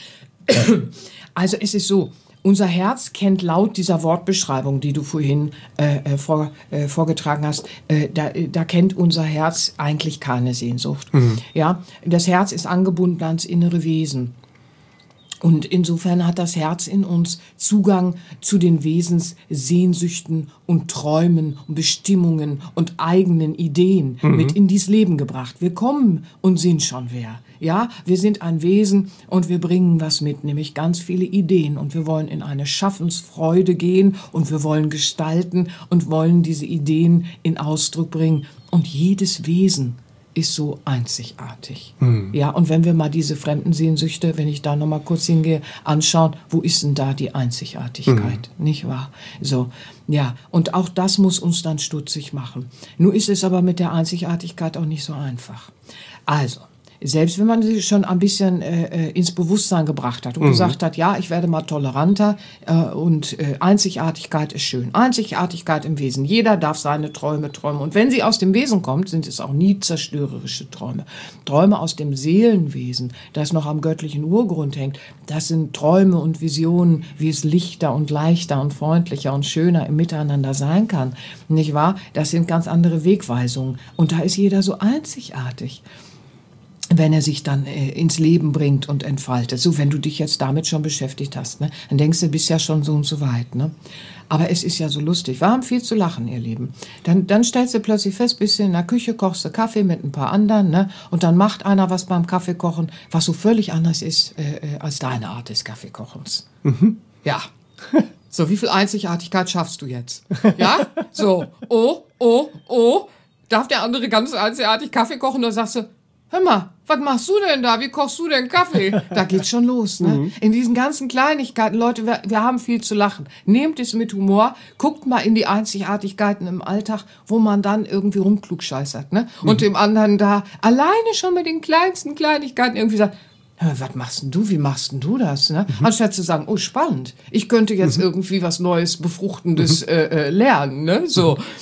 Also es ist so, unser Herz kennt laut dieser Wortbeschreibung, die du vorhin äh, vor, äh, vorgetragen hast, äh, da, da kennt unser Herz eigentlich keine Sehnsucht. Mhm. Ja? Das Herz ist angebunden ans innere Wesen. Und insofern hat das Herz in uns Zugang zu den Wesenssehnsüchten und Träumen und Bestimmungen und eigenen Ideen mhm. mit in dieses Leben gebracht. Wir kommen und sind schon wer. Ja, wir sind ein Wesen und wir bringen was mit, nämlich ganz viele Ideen. Und wir wollen in eine Schaffensfreude gehen und wir wollen gestalten und wollen diese Ideen in Ausdruck bringen. Und jedes Wesen ist so einzigartig. Hm. Ja, und wenn wir mal diese fremden Sehnsüchte, wenn ich da noch mal kurz hingehe, anschauen, wo ist denn da die Einzigartigkeit, hm. nicht wahr? So, ja, und auch das muss uns dann stutzig machen. Nur ist es aber mit der Einzigartigkeit auch nicht so einfach. Also, selbst wenn man sie schon ein bisschen äh, ins Bewusstsein gebracht hat und mhm. gesagt hat, ja, ich werde mal toleranter äh, und äh, Einzigartigkeit ist schön. Einzigartigkeit im Wesen. Jeder darf seine Träume träumen. Und wenn sie aus dem Wesen kommt, sind es auch nie zerstörerische Träume. Träume aus dem Seelenwesen, das noch am göttlichen Urgrund hängt, das sind Träume und Visionen, wie es lichter und leichter und freundlicher und schöner im Miteinander sein kann. Nicht wahr? Das sind ganz andere Wegweisungen. Und da ist jeder so einzigartig, wenn er sich dann äh, ins Leben bringt und entfaltet. So, wenn du dich jetzt damit schon beschäftigt hast, ne, dann denkst du, bist ja schon so und so weit. Ne? Aber es ist ja so lustig. Wir haben viel zu lachen, ihr Lieben. Dann, dann stellst du plötzlich fest, bist du in der Küche, kochst du Kaffee mit ein paar anderen, ne? Und dann macht einer was beim Kaffeekochen, was so völlig anders ist äh, als deine Art des Kaffeekochens. Mhm. Ja. So, wie viel Einzigartigkeit schaffst du jetzt? Ja? So, oh, oh, oh. Darf der andere ganz einzigartig Kaffee kochen? Da sagst du, hör mal, was machst du denn da? Wie kochst du denn Kaffee? Da geht's schon los, ne? Mhm. In diesen ganzen Kleinigkeiten, Leute, wir, wir haben viel zu lachen. Nehmt es mit Humor, guckt mal in die Einzigartigkeiten im Alltag, wo man dann irgendwie rumklugscheißert, ne? Und mhm. dem anderen da alleine schon mit den kleinsten Kleinigkeiten irgendwie sagt, was machst denn du? Wie machst denn du das? Ne? Mhm. Anstatt zu sagen, oh, spannend, ich könnte jetzt mhm. irgendwie was Neues, Befruchtendes mhm. äh, lernen, ne? So. Mhm.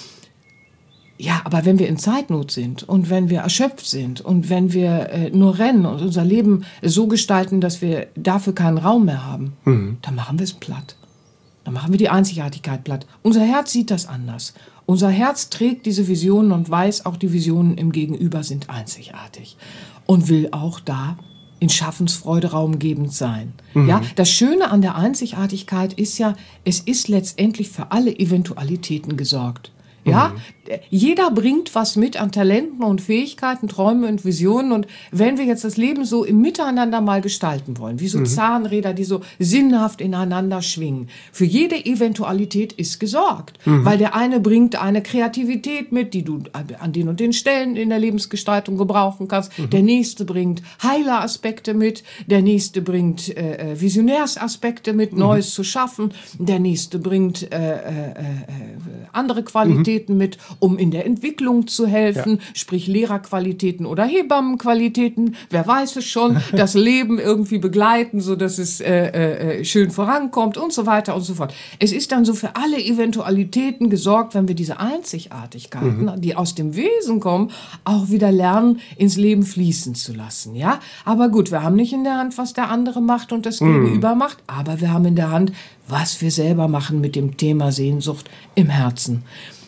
Ja, aber wenn wir in Zeitnot sind und wenn wir erschöpft sind und wenn wir äh, nur rennen und unser Leben so gestalten, dass wir dafür keinen Raum mehr haben, mhm. dann machen wir es platt. Dann machen wir die Einzigartigkeit platt. Unser Herz sieht das anders. Unser Herz trägt diese Visionen und weiß, auch die Visionen im Gegenüber sind einzigartig und will auch da in Schaffensfreude raumgebend sein. Mhm. Ja, das Schöne an der Einzigartigkeit ist ja, es ist letztendlich für alle Eventualitäten gesorgt. Ja, mhm. jeder bringt was mit an Talenten und Fähigkeiten, Träume und Visionen. Und wenn wir jetzt das Leben so im Miteinander mal gestalten wollen, wie so mhm. Zahnräder, die so sinnhaft ineinander schwingen, für jede Eventualität ist gesorgt. Mhm. Weil der eine bringt eine Kreativität mit, die du an den und den Stellen in der Lebensgestaltung gebrauchen kannst. Mhm. Der nächste bringt Heileraspekte mit. Der nächste bringt äh, Visionärsaspekte mit, mhm. Neues zu schaffen. Der nächste bringt äh, äh, äh, andere Qualitäten mhm. mit, um in der Entwicklung zu helfen, ja. Sprich Lehrerqualitäten oder Hebammenqualitäten, wer weiß es schon, das Leben irgendwie begleiten, so dass es äh, äh, schön vorankommt und so weiter und so fort. Es ist dann so für alle Eventualitäten gesorgt, wenn wir diese Einzigartigkeiten, mhm. die aus dem Wesen kommen, auch wieder lernen, ins Leben fließen zu lassen, ja? Aber gut, wir haben nicht in der Hand, was der andere macht und das mhm. Gegenüber macht, aber wir haben in der Hand, was wir selber machen mit dem Thema Sehnsucht im Herzen.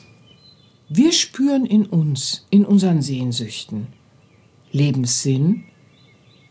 Wir spüren in uns, in unseren Sehnsüchten, Lebenssinn,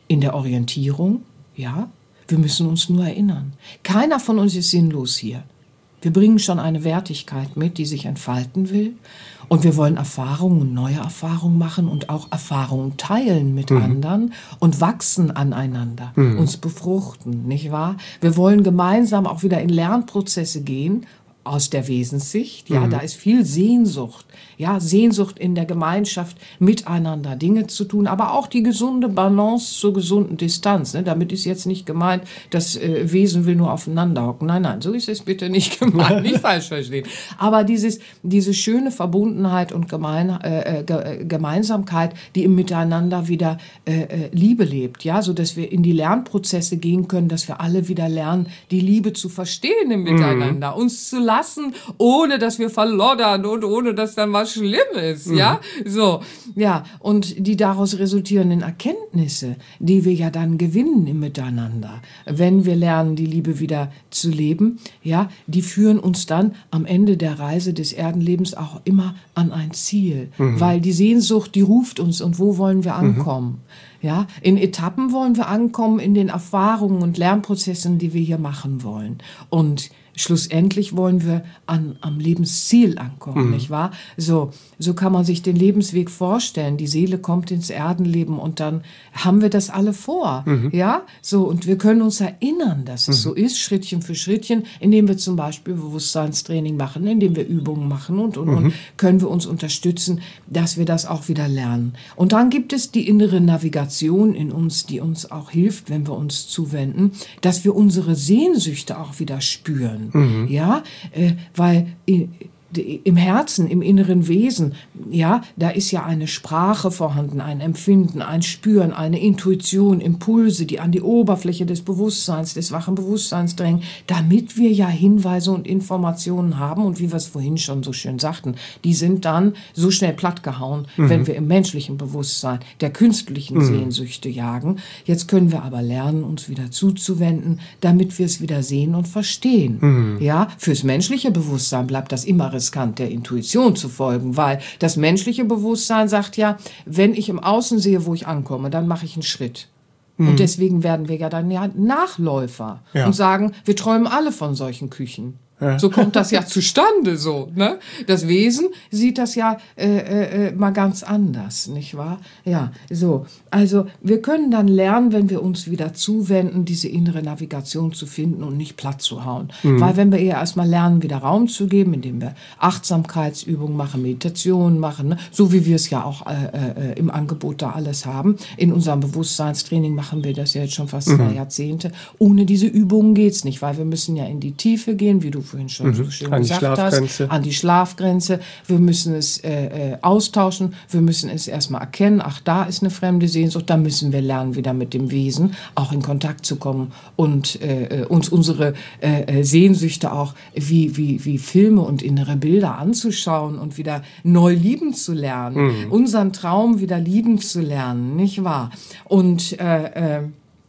in der Orientierung, ja. Wir müssen uns nur erinnern. Keiner von uns ist sinnlos hier. Wir bringen schon eine Wertigkeit mit, die sich entfalten will. Und wir wollen Erfahrungen und neue Erfahrungen machen und auch Erfahrungen teilen mit mhm. anderen und wachsen aneinander, mhm. uns befruchten, nicht wahr? Wir wollen gemeinsam auch wieder in Lernprozesse gehen, aus der Wesenssicht, ja, mhm. da ist viel Sehnsucht, ja, Sehnsucht in der Gemeinschaft, miteinander Dinge zu tun, aber auch die gesunde Balance zur gesunden Distanz, ne? Damit ist jetzt nicht gemeint, das äh, Wesen will nur aufeinander hocken, nein, nein, so ist es bitte nicht gemeint, nicht falsch verstehen, aber dieses, diese schöne Verbundenheit und Gemein, äh, Ge- Gemeinsamkeit, die im Miteinander wieder äh, äh, Liebe lebt, ja, so dass wir in die Lernprozesse gehen können, dass wir alle wieder lernen, die Liebe zu verstehen im Miteinander, mhm. uns zu lassen, ohne dass wir verloddern und ohne dass dann was schlimm ist, mhm. ja, so, ja, und die daraus resultierenden Erkenntnisse, die wir ja dann gewinnen im Miteinander, wenn wir lernen, die Liebe wieder zu leben, ja, die führen uns dann am Ende der Reise des Erdenlebens auch immer an ein Ziel, mhm. weil die Sehnsucht, die ruft uns, und wo wollen wir ankommen? Mhm. Ja, in Etappen wollen wir ankommen, in den Erfahrungen und Lernprozessen, die wir hier machen wollen, und schlussendlich wollen wir an, am Lebensziel ankommen, mhm. nicht wahr? So, so kann man sich den Lebensweg vorstellen. Die Seele kommt ins Erdenleben und dann haben wir das alle vor, mhm. ja? So, und wir können uns erinnern, dass es mhm. so ist, Schrittchen für Schrittchen, indem wir zum Beispiel Bewusstseinstraining machen, indem wir Übungen machen und, und, mhm. und können wir uns unterstützen, dass wir das auch wieder lernen. Und dann gibt es die innere Navigation in uns, die uns auch hilft, wenn wir uns zuwenden, dass wir unsere Sehnsüchte auch wieder spüren. Mhm. Ja, äh, weil äh, im Herzen, im inneren Wesen, ja, da ist ja eine Sprache vorhanden, ein Empfinden, ein Spüren, eine Intuition, Impulse, die an die Oberfläche des Bewusstseins, des wachen Bewusstseins drängen, damit wir ja Hinweise und Informationen haben, und wie wir es vorhin schon so schön sagten, die sind dann so schnell plattgehauen, mhm. wenn wir im menschlichen Bewusstsein der künstlichen mhm. Sehnsüchte jagen. Jetzt können wir aber lernen, uns wieder zuzuwenden, damit wir es wieder sehen und verstehen. Mhm. Ja, fürs menschliche Bewusstsein bleibt das immer riskant, der Intuition zu folgen, weil das menschliche Bewusstsein sagt ja, wenn ich im Außen sehe, wo ich ankomme, dann mache ich einen Schritt. Mhm. Und deswegen werden wir ja dann ja Nachläufer ja. und sagen, wir träumen alle von solchen Küchen. Ja. So kommt das ja zustande, so, ne? Das Wesen sieht das ja äh, äh, mal ganz anders, nicht wahr? Ja, so. Also wir können dann lernen, wenn wir uns wieder zuwenden, diese innere Navigation zu finden und nicht platt zu hauen. Mhm. Weil wenn wir eher erstmal lernen, wieder Raum zu geben, indem wir Achtsamkeitsübungen machen, Meditationen machen, ne? So wie wir es ja auch äh, äh, im Angebot da alles haben. In unserem Bewusstseinstraining machen wir das ja jetzt schon fast mhm. zwei Jahrzehnte. Ohne diese Übungen geht's nicht, weil wir müssen ja in die Tiefe gehen, wie du vorhin schon mhm. so schön an gesagt hast, an die Schlafgrenze. Wir müssen es äh, äh, austauschen, wir müssen es erstmal erkennen, ach, da ist eine fremde Sehnsucht, da müssen wir lernen, wieder mit dem Wesen auch in Kontakt zu kommen und äh, uns unsere äh, Sehnsüchte auch wie, wie, wie Filme und innere Bilder anzuschauen und wieder neu lieben zu lernen, mhm. unseren Traum wieder lieben zu lernen, nicht wahr? Und äh, äh,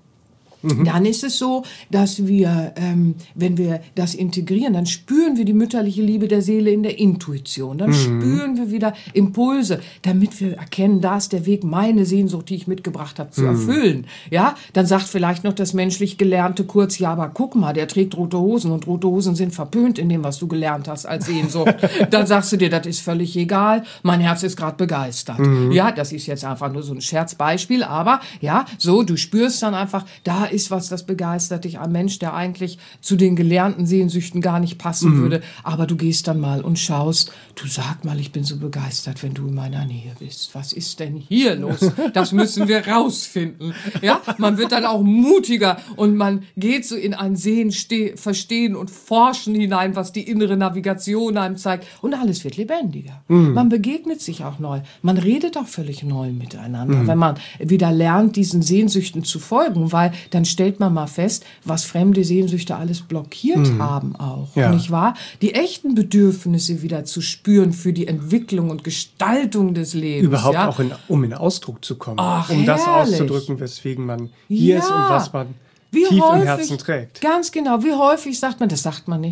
Mhm. Dann ist es so, dass wir, ähm, wenn wir das integrieren, dann spüren wir die mütterliche Liebe der Seele in der Intuition. Dann mhm. spüren wir wieder Impulse, damit wir erkennen, da ist der Weg, meine Sehnsucht, die ich mitgebracht habe, zu mhm. erfüllen. Ja, dann sagt vielleicht noch das menschlich Gelernte kurz, ja, aber guck mal, der trägt rote Hosen und rote Hosen sind verpönt in dem, was du gelernt hast als Sehnsucht. Dann sagst du dir, das ist völlig egal, mein Herz ist gerade begeistert. Mhm. Ja, das ist jetzt einfach nur so ein Scherzbeispiel, aber ja, so, du spürst dann einfach, da ist was, das begeistert dich, ein Mensch, der eigentlich zu den gelernten Sehnsüchten gar nicht passen mhm. würde, aber du gehst dann mal und schaust, du sag mal, ich bin so begeistert, wenn du in meiner Nähe bist. Was ist denn hier los? Das müssen wir rausfinden. Ja, man wird dann auch mutiger und man geht so in ein Sehen, Ste- Verstehen und Forschen hinein, was die innere Navigation einem zeigt, und alles wird lebendiger. Mhm. Man begegnet sich auch neu. Man redet auch völlig neu miteinander, mhm. wenn man wieder lernt, diesen Sehnsüchten zu folgen, weil dann stellt man mal fest, was fremde Sehnsüchte alles blockiert mhm. haben auch, ja. nicht wahr? Die echten Bedürfnisse wieder zu spüren für die Entwicklung und Gestaltung des Lebens. Überhaupt ja? auch in, um in Ausdruck zu kommen, Ach, um herrlich. das auszudrücken, weswegen man hier ja. ist und was man wie tief häufig, im Herzen trägt. Ganz genau, wie häufig sagt man, das sagt man nicht.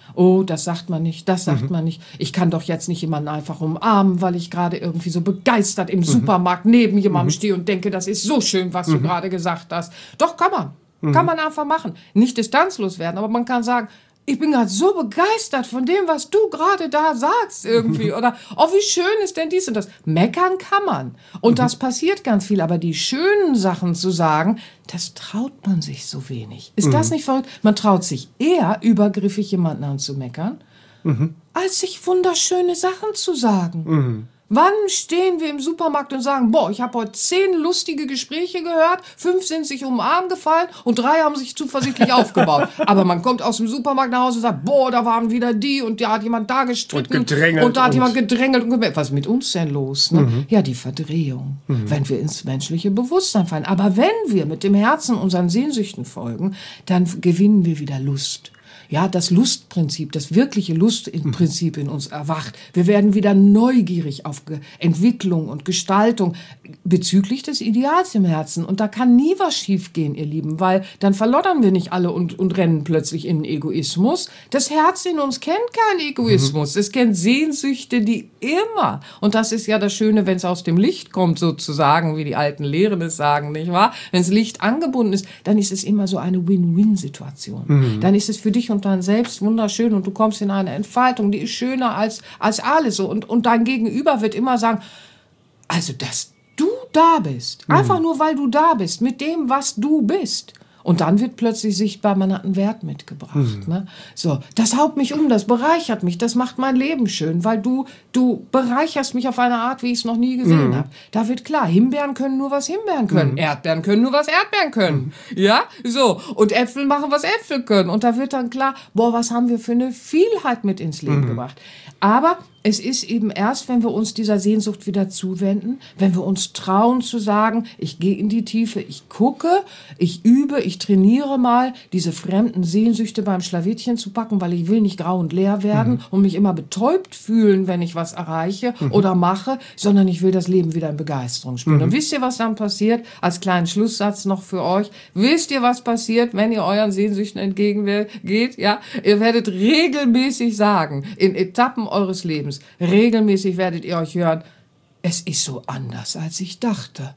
Oh, das sagt man nicht, das sagt mhm. man nicht. Ich kann doch jetzt nicht jemanden einfach umarmen, weil ich gerade irgendwie so begeistert im mhm. Supermarkt neben jemandem mhm. stehe und denke, das ist so schön, was mhm. du gerade gesagt hast. Doch, kann man. Mhm. Kann man einfach machen. Nicht distanzlos werden, aber man kann sagen, ich bin gerade so begeistert von dem, was du gerade da sagst irgendwie. Oder, oh, wie schön ist denn dies und das. Meckern kann man. Und mhm. das passiert ganz viel. Aber die schönen Sachen zu sagen, das traut man sich so wenig. Ist mhm. das nicht verrückt? Man traut sich eher, übergriffig jemanden anzumeckern, mhm. als sich wunderschöne Sachen zu sagen. Mhm. Wann stehen wir im Supermarkt und sagen, boah, ich habe heute zehn lustige Gespräche gehört, fünf sind sich um den Arm gefallen und drei haben sich zuversichtlich aufgebaut. Aber man kommt aus dem Supermarkt nach Hause und sagt, boah, da waren wieder die und da hat jemand da gestritten und, gedrängelt und da hat und jemand gedrängelt und gemerkt. Was ist mit uns denn los? Ne? Mhm. Ja, die Verdrehung, mhm. wenn wir ins menschliche Bewusstsein fallen. Aber wenn wir mit dem Herzen unseren Sehnsüchten folgen, dann gewinnen wir wieder Lust. Ja, das Lustprinzip, das wirkliche Lustprinzip in uns erwacht. Wir werden wieder neugierig auf Entwicklung und Gestaltung bezüglich des Ideals im Herzen. Und da kann nie was schiefgehen, ihr Lieben, weil dann verloddern wir nicht alle und, und rennen plötzlich in den Egoismus. Das Herz in uns kennt keinen Egoismus. Mhm. Es kennt Sehnsüchte, die immer. Und das ist ja das Schöne, wenn es aus dem Licht kommt, sozusagen, wie die alten Lehren es sagen, nicht wahr? Wenn das Licht angebunden ist, dann ist es immer so eine Win-Win-Situation. Mhm. Dann ist es für dich und dann selbst wunderschön und du kommst in eine Entfaltung, die ist schöner als, als alles. Und, und dein Gegenüber wird immer sagen, also dass du da bist, mhm. einfach nur weil du da bist, mit dem, was du bist. Und dann wird plötzlich sichtbar, man hat einen Wert mitgebracht. Mhm. Ne? So, das haut mich um, das bereichert mich, das macht mein Leben schön, weil du, du bereicherst mich auf eine Art, wie ich es noch nie gesehen mhm. habe. Da wird klar, Himbeeren können nur, was Himbeeren können. Mhm. Erdbeeren können nur, was Erdbeeren können. Mhm. Ja, so. Und Äpfel machen, was Äpfel können. Und da wird dann klar, boah, was haben wir für eine Vielheit mit ins Leben mhm. gebracht. Aber es ist eben erst, wenn wir uns dieser Sehnsucht wieder zuwenden, wenn wir uns trauen zu sagen, ich gehe in die Tiefe, ich gucke, ich übe, ich trainiere mal, diese fremden Sehnsüchte beim Schlawittchen zu packen, weil ich will nicht grau und leer werden mhm. und mich immer betäubt fühlen, wenn ich was erreiche mhm. oder mache, sondern ich will das Leben wieder in Begeisterung spüren. Mhm. Und wisst ihr, was dann passiert? Als kleinen Schlusssatz noch für euch. Wisst ihr, was passiert, wenn ihr euren Sehnsüchten entgegengeht? Ja, ihr werdet regelmäßig sagen, in Etappen eures Lebens, regelmäßig werdet ihr euch hören, es ist so anders, als ich dachte.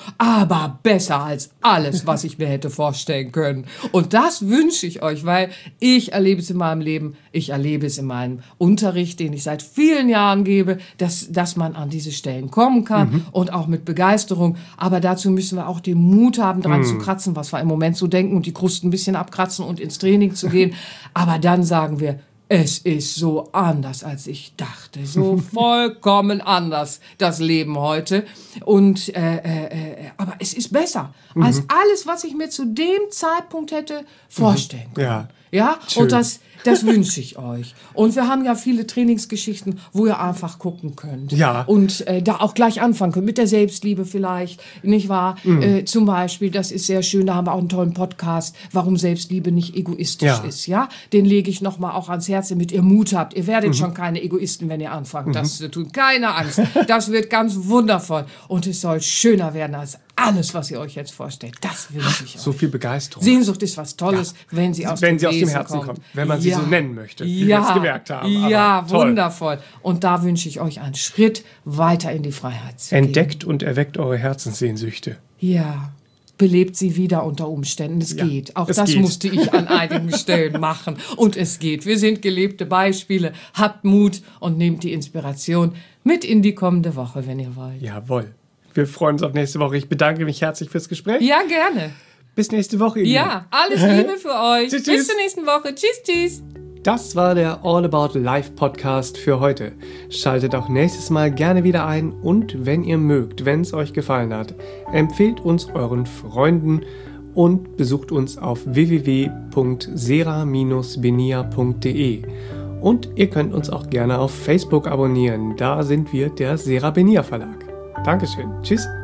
Aber besser als alles, was ich mir hätte vorstellen können. Und das wünsche ich euch, weil ich erlebe es in meinem Leben, ich erlebe es in meinem Unterricht, den ich seit vielen Jahren gebe, dass, dass man an diese Stellen kommen kann mhm. und auch mit Begeisterung. Aber dazu müssen wir auch den Mut haben, dran mhm. zu kratzen, was wir im Moment so denken und die Kruste ein bisschen abkratzen und ins Training zu gehen. Aber dann sagen wir, es ist so anders, als ich dachte. So vollkommen anders, das Leben heute. Und, äh, äh, aber es ist besser mhm. als alles, was ich mir zu dem Zeitpunkt hätte vorstellen können. Ja, ja? Und das, das wünsche ich euch. Und wir haben ja viele Trainingsgeschichten, wo ihr einfach gucken könnt. Ja. Und äh, da auch gleich anfangen könnt, mit der Selbstliebe vielleicht, nicht wahr? Mhm. Äh, zum Beispiel, das ist sehr schön, da haben wir auch einen tollen Podcast, warum Selbstliebe nicht egoistisch ja. ist. Ja, den lege ich nochmal auch ans Herz, damit ihr Mut habt. Ihr werdet mhm. schon keine Egoisten, wenn ihr anfangt, mhm. das zu tun. Keine Angst. Das wird ganz wundervoll. Und es soll schöner werden als alles, was ihr euch jetzt vorstellt. Das wünsche ich euch. So viel Begeisterung. Sehnsucht ist was Tolles, ja. wenn sie aus wenn dem sie aus dem Herzen kommt. kommt. Wenn man sie ja. so nennen möchte, wie ja. wir es gemerkt haben. Ja, Aber toll. Wundervoll. Und da wünsche ich euch einen Schritt weiter in die Freiheit zu Entdeckt gehen. und erweckt eure Herzenssehnsüchte. Ja. Belebt sie wieder unter Umständen. Es ja, geht. Auch das geht. musste ich an einigen Stellen machen. Und es geht. Wir sind gelebte Beispiele. Habt Mut und nehmt die Inspiration mit in die kommende Woche, wenn ihr wollt. Jawohl. Wir freuen uns auf nächste Woche. Ich bedanke mich herzlich fürs Gespräch. Ja, gerne. Bis nächste Woche. Ihr ja, alles Liebe für euch. Tschüss, tschüss. Bis zur nächsten Woche. Tschüss, tschüss. Das war der All About Life Podcast für heute. Schaltet auch nächstes Mal gerne wieder ein und wenn ihr mögt, wenn es euch gefallen hat, empfehlt uns euren Freunden und besucht uns auf w w w punkt sera Bindestrich benia punkt de. Und ihr könnt uns auch gerne auf Facebook abonnieren. Da sind wir der Sera Benia Verlag. Dankeschön. Tschüss.